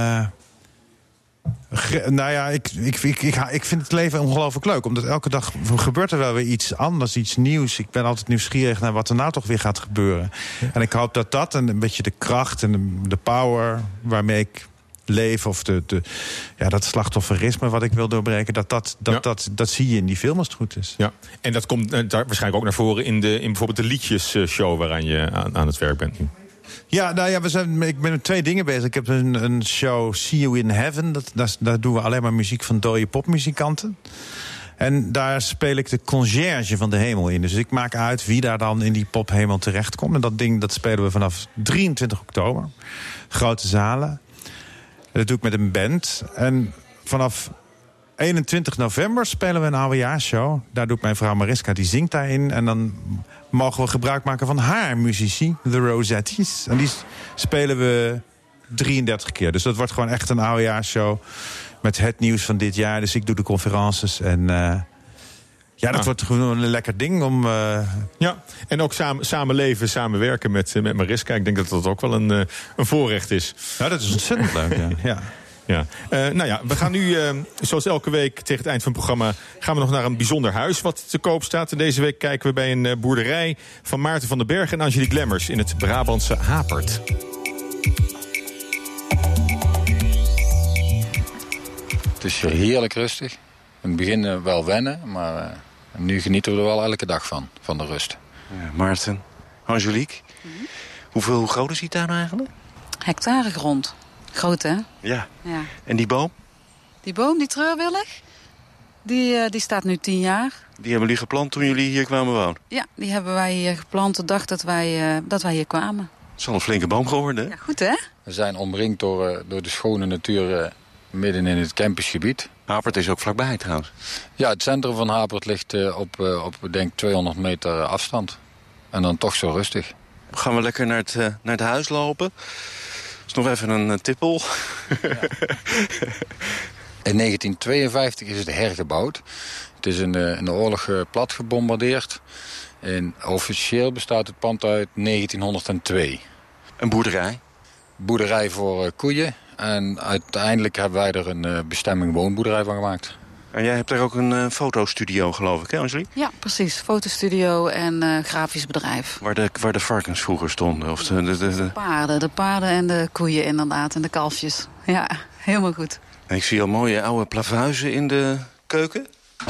ik vind het leven ongelooflijk leuk. Omdat elke dag gebeurt er wel weer iets anders, iets nieuws. Ik ben altijd nieuwsgierig naar wat er nou toch weer gaat gebeuren. Ja. En ik hoop dat en een beetje de kracht en de power waarmee ik leef, of dat slachtofferisme wat ik wil doorbreken, dat zie je in die film als het goed is. Ja, en dat komt daar waarschijnlijk ook naar voren in bijvoorbeeld de liedjesshow waaraan je aan het werk bent nu. Ja, ik ben met 2 dingen bezig. Ik heb een show See You in Heaven. Daar doen we alleen maar muziek van dode popmuzikanten. En daar speel ik de conciërge van de hemel in. Dus ik maak uit wie daar dan in die pophemel terechtkomt. En dat ding spelen we vanaf 23 oktober. Grote zalen. Dat doe ik met een band. En vanaf 21 november spelen we een oudejaarsshow. Daar doet mijn vrouw Mariska, die zingt daarin. En dan mogen we gebruik maken van haar muzici, de Rosetties. En die spelen we 33 keer. Dus dat wordt gewoon echt een oudejaarsshow met het nieuws van dit jaar. Dus ik doe de conferences. En Ja, dat wordt gewoon een lekker ding om... Ja, en ook samen leven, samenwerken met Mariska. Ik denk dat dat ook wel een voorrecht is. Ja, dat is ontzettend leuk, ja. Ja. We gaan nu, zoals elke week tegen het eind van het programma... gaan we nog naar een bijzonder huis wat te koop staat. En deze week kijken we bij een boerderij van Maarten van den Berg en Angelique Lemmers... in het Brabantse Hapert. Het is heerlijk rustig. In het begin wel wennen, maar nu genieten we er wel elke dag van de rust. Ja, Maarten, Angelique, hoe groot is die tuin eigenlijk? Hectare grond. Groot, hè? Ja. En die boom? Die boom, die treurwillig, die staat nu 10 jaar. Die hebben jullie geplant toen jullie hier kwamen wonen? Ja, die hebben wij hier geplant de dag dat wij hier kwamen. Het is al een flinke boom geworden, hè? Ja, goed, hè? We zijn omringd door de schone natuur midden in het campusgebied. Hapert is ook vlakbij trouwens. Ja, het centrum van Hapert ligt op denk 200 meter afstand. En dan toch zo rustig. Gaan we lekker naar het huis lopen? Is nog even een tippel. Ja. In 1952 is het hergebouwd. Het is in de oorlog plat gebombardeerd. En officieel bestaat het pand uit 1902. Een boerderij? Boerderij voor koeien. En uiteindelijk hebben wij er een bestemming woonboerderij van gemaakt. En jij hebt daar ook een fotostudio, geloof ik, hè, Angelique? Ja, precies. Fotostudio en grafisch bedrijf. Waar de varkens vroeger stonden? Of de paarden en de koeien inderdaad. En de kalfjes. Ja, helemaal goed. Ik zie al mooie oude plavuizen in de keuken.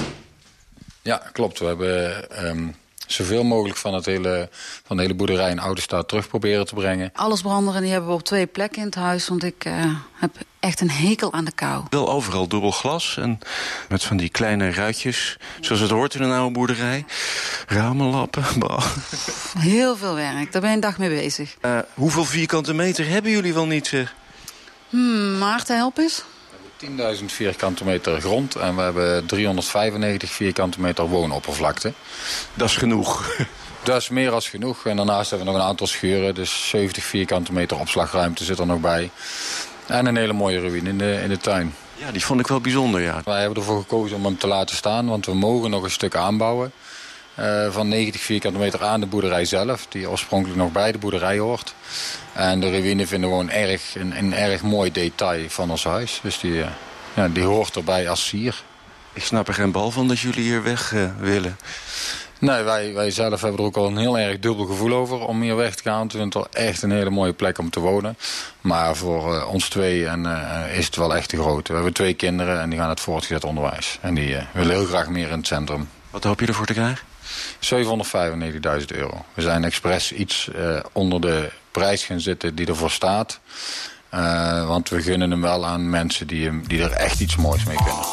Ja, klopt. We hebben zoveel mogelijk van de hele boerderij in oude staat terug proberen te brengen. Alles branderen, die hebben we op 2 plekken in het huis. Want ik heb echt een hekel aan de kou. Wel overal dubbel glas en met van die kleine ruitjes. Zoals het hoort in een oude boerderij. Ramenlappen. Heel veel werk, daar ben je een dag mee bezig. Hoeveel vierkante meter hebben jullie wel niet, zeg? Maarten, help eens. We hebben 10.000 vierkante meter grond en we hebben 395 vierkante meter woonoppervlakte. Dat is genoeg. Dat is meer dan genoeg. En daarnaast hebben we nog een aantal schuren. Dus 70 vierkante meter opslagruimte zit er nog bij. En een hele mooie ruïne in de tuin. Ja, die vond ik wel bijzonder, ja. Wij hebben ervoor gekozen om hem te laten staan. Want we mogen nog een stuk aanbouwen. Van 90 vierkante meter aan de boerderij zelf. Die oorspronkelijk nog bij de boerderij hoort. En de ruïne vinden we gewoon een erg mooi detail van ons huis. Dus die hoort erbij als sier. Ik snap er geen bal van dat jullie hier weg willen. Nee, wij zelf hebben er ook al een heel erg dubbel gevoel over om hier weg te gaan. We vinden het wel echt een hele mooie plek om te wonen. Maar voor ons twee is het wel echt te groot. We hebben 2 kinderen en die gaan het voortgezet onderwijs. En die willen heel graag meer in het centrum. Wat hoop je ervoor te krijgen? €795.000. We zijn expres iets onder de prijs gaan zitten die ervoor staat. Want we gunnen hem wel aan mensen die er echt iets moois mee kunnen.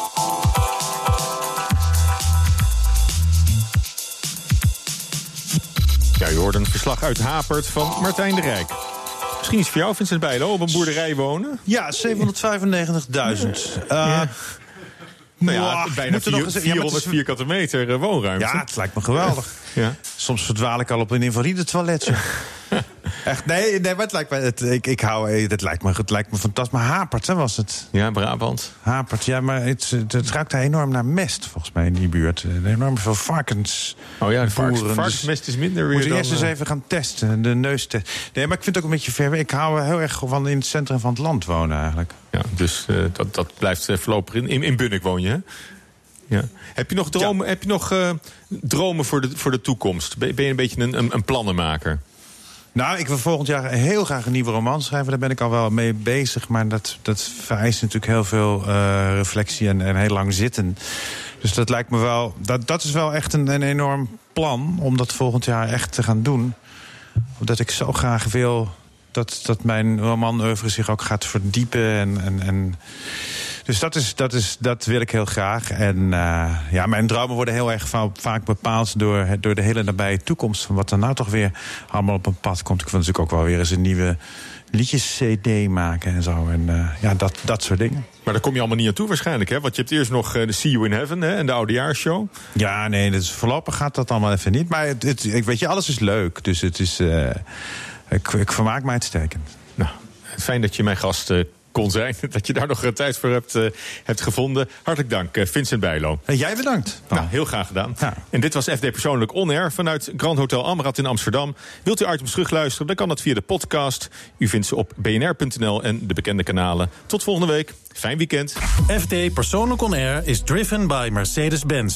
Ja, je hoort een verslag uit Hapert van Martijn de Rijk. Misschien iets voor jou, Vincent Bijlo, op een boerderij wonen? Ja, 795.000. Nou ja, bijna 400 vierkante meter woonruimte. Ja, het lijkt me geweldig. Ja. Soms verdwaal ik al op een invalide toiletje. Echt, nee, maar het lijkt me, het lijkt me fantastisch. Maar Hapert, hè, was het? Ja, Brabant. Hapert, ja, maar het ruikt daar enorm naar mest, volgens mij, in die buurt. Enorm veel varkens. Oh ja, de boeren. varkensmest is minder weer. Moeten we eerst eens even gaan testen, de neustest. Nee, maar ik vind het ook een beetje ver weg. Ik hou heel erg van in het centrum van het land wonen, eigenlijk. Ja, dus dat blijft voorlopig in Bunnik woon je, hè? Ja. Heb je nog dromen, dromen voor de toekomst? Ben je een beetje een plannenmaker? Nou, ik wil volgend jaar heel graag een nieuwe roman schrijven. Daar ben ik al wel mee bezig. Maar dat vereist natuurlijk heel veel reflectie en heel lang zitten. Dus dat lijkt me wel. Dat is wel echt een enorm plan om dat volgend jaar echt te gaan doen. Omdat ik zo graag wil dat mijn roman-oeuvre zich ook gaat verdiepen. Dus dat wil ik heel graag. En mijn dromen worden heel erg vaak bepaald door de hele nabije toekomst. Van wat er nou toch weer allemaal op een pad komt. Ik wil natuurlijk ook wel weer eens een nieuwe liedjes-cd maken en zo. En dat soort dingen. Maar daar kom je allemaal niet aan toe waarschijnlijk, hè? Want je hebt eerst nog de See You in Heaven, hè? En de oudejaarsshow. Ja, nee, dus voorlopig gaat dat allemaal even niet. Maar ik weet je, alles is leuk. Dus het is... Ik vermaak mij uitstekend. Nou, fijn dat je mijn gast kon zijn. Dat je daar nog tijd voor hebt gevonden. Hartelijk dank, Vincent Bijlo. Jij bedankt. Nou, heel graag gedaan. Ja. En dit was FD Persoonlijk On Air vanuit Grand Hotel Amrâth in Amsterdam. Wilt u items terugluisteren, dan kan dat via de podcast. U vindt ze op bnr.nl en de bekende kanalen. Tot volgende week. Fijn weekend. FD Persoonlijk On Air is driven by Mercedes-Benz.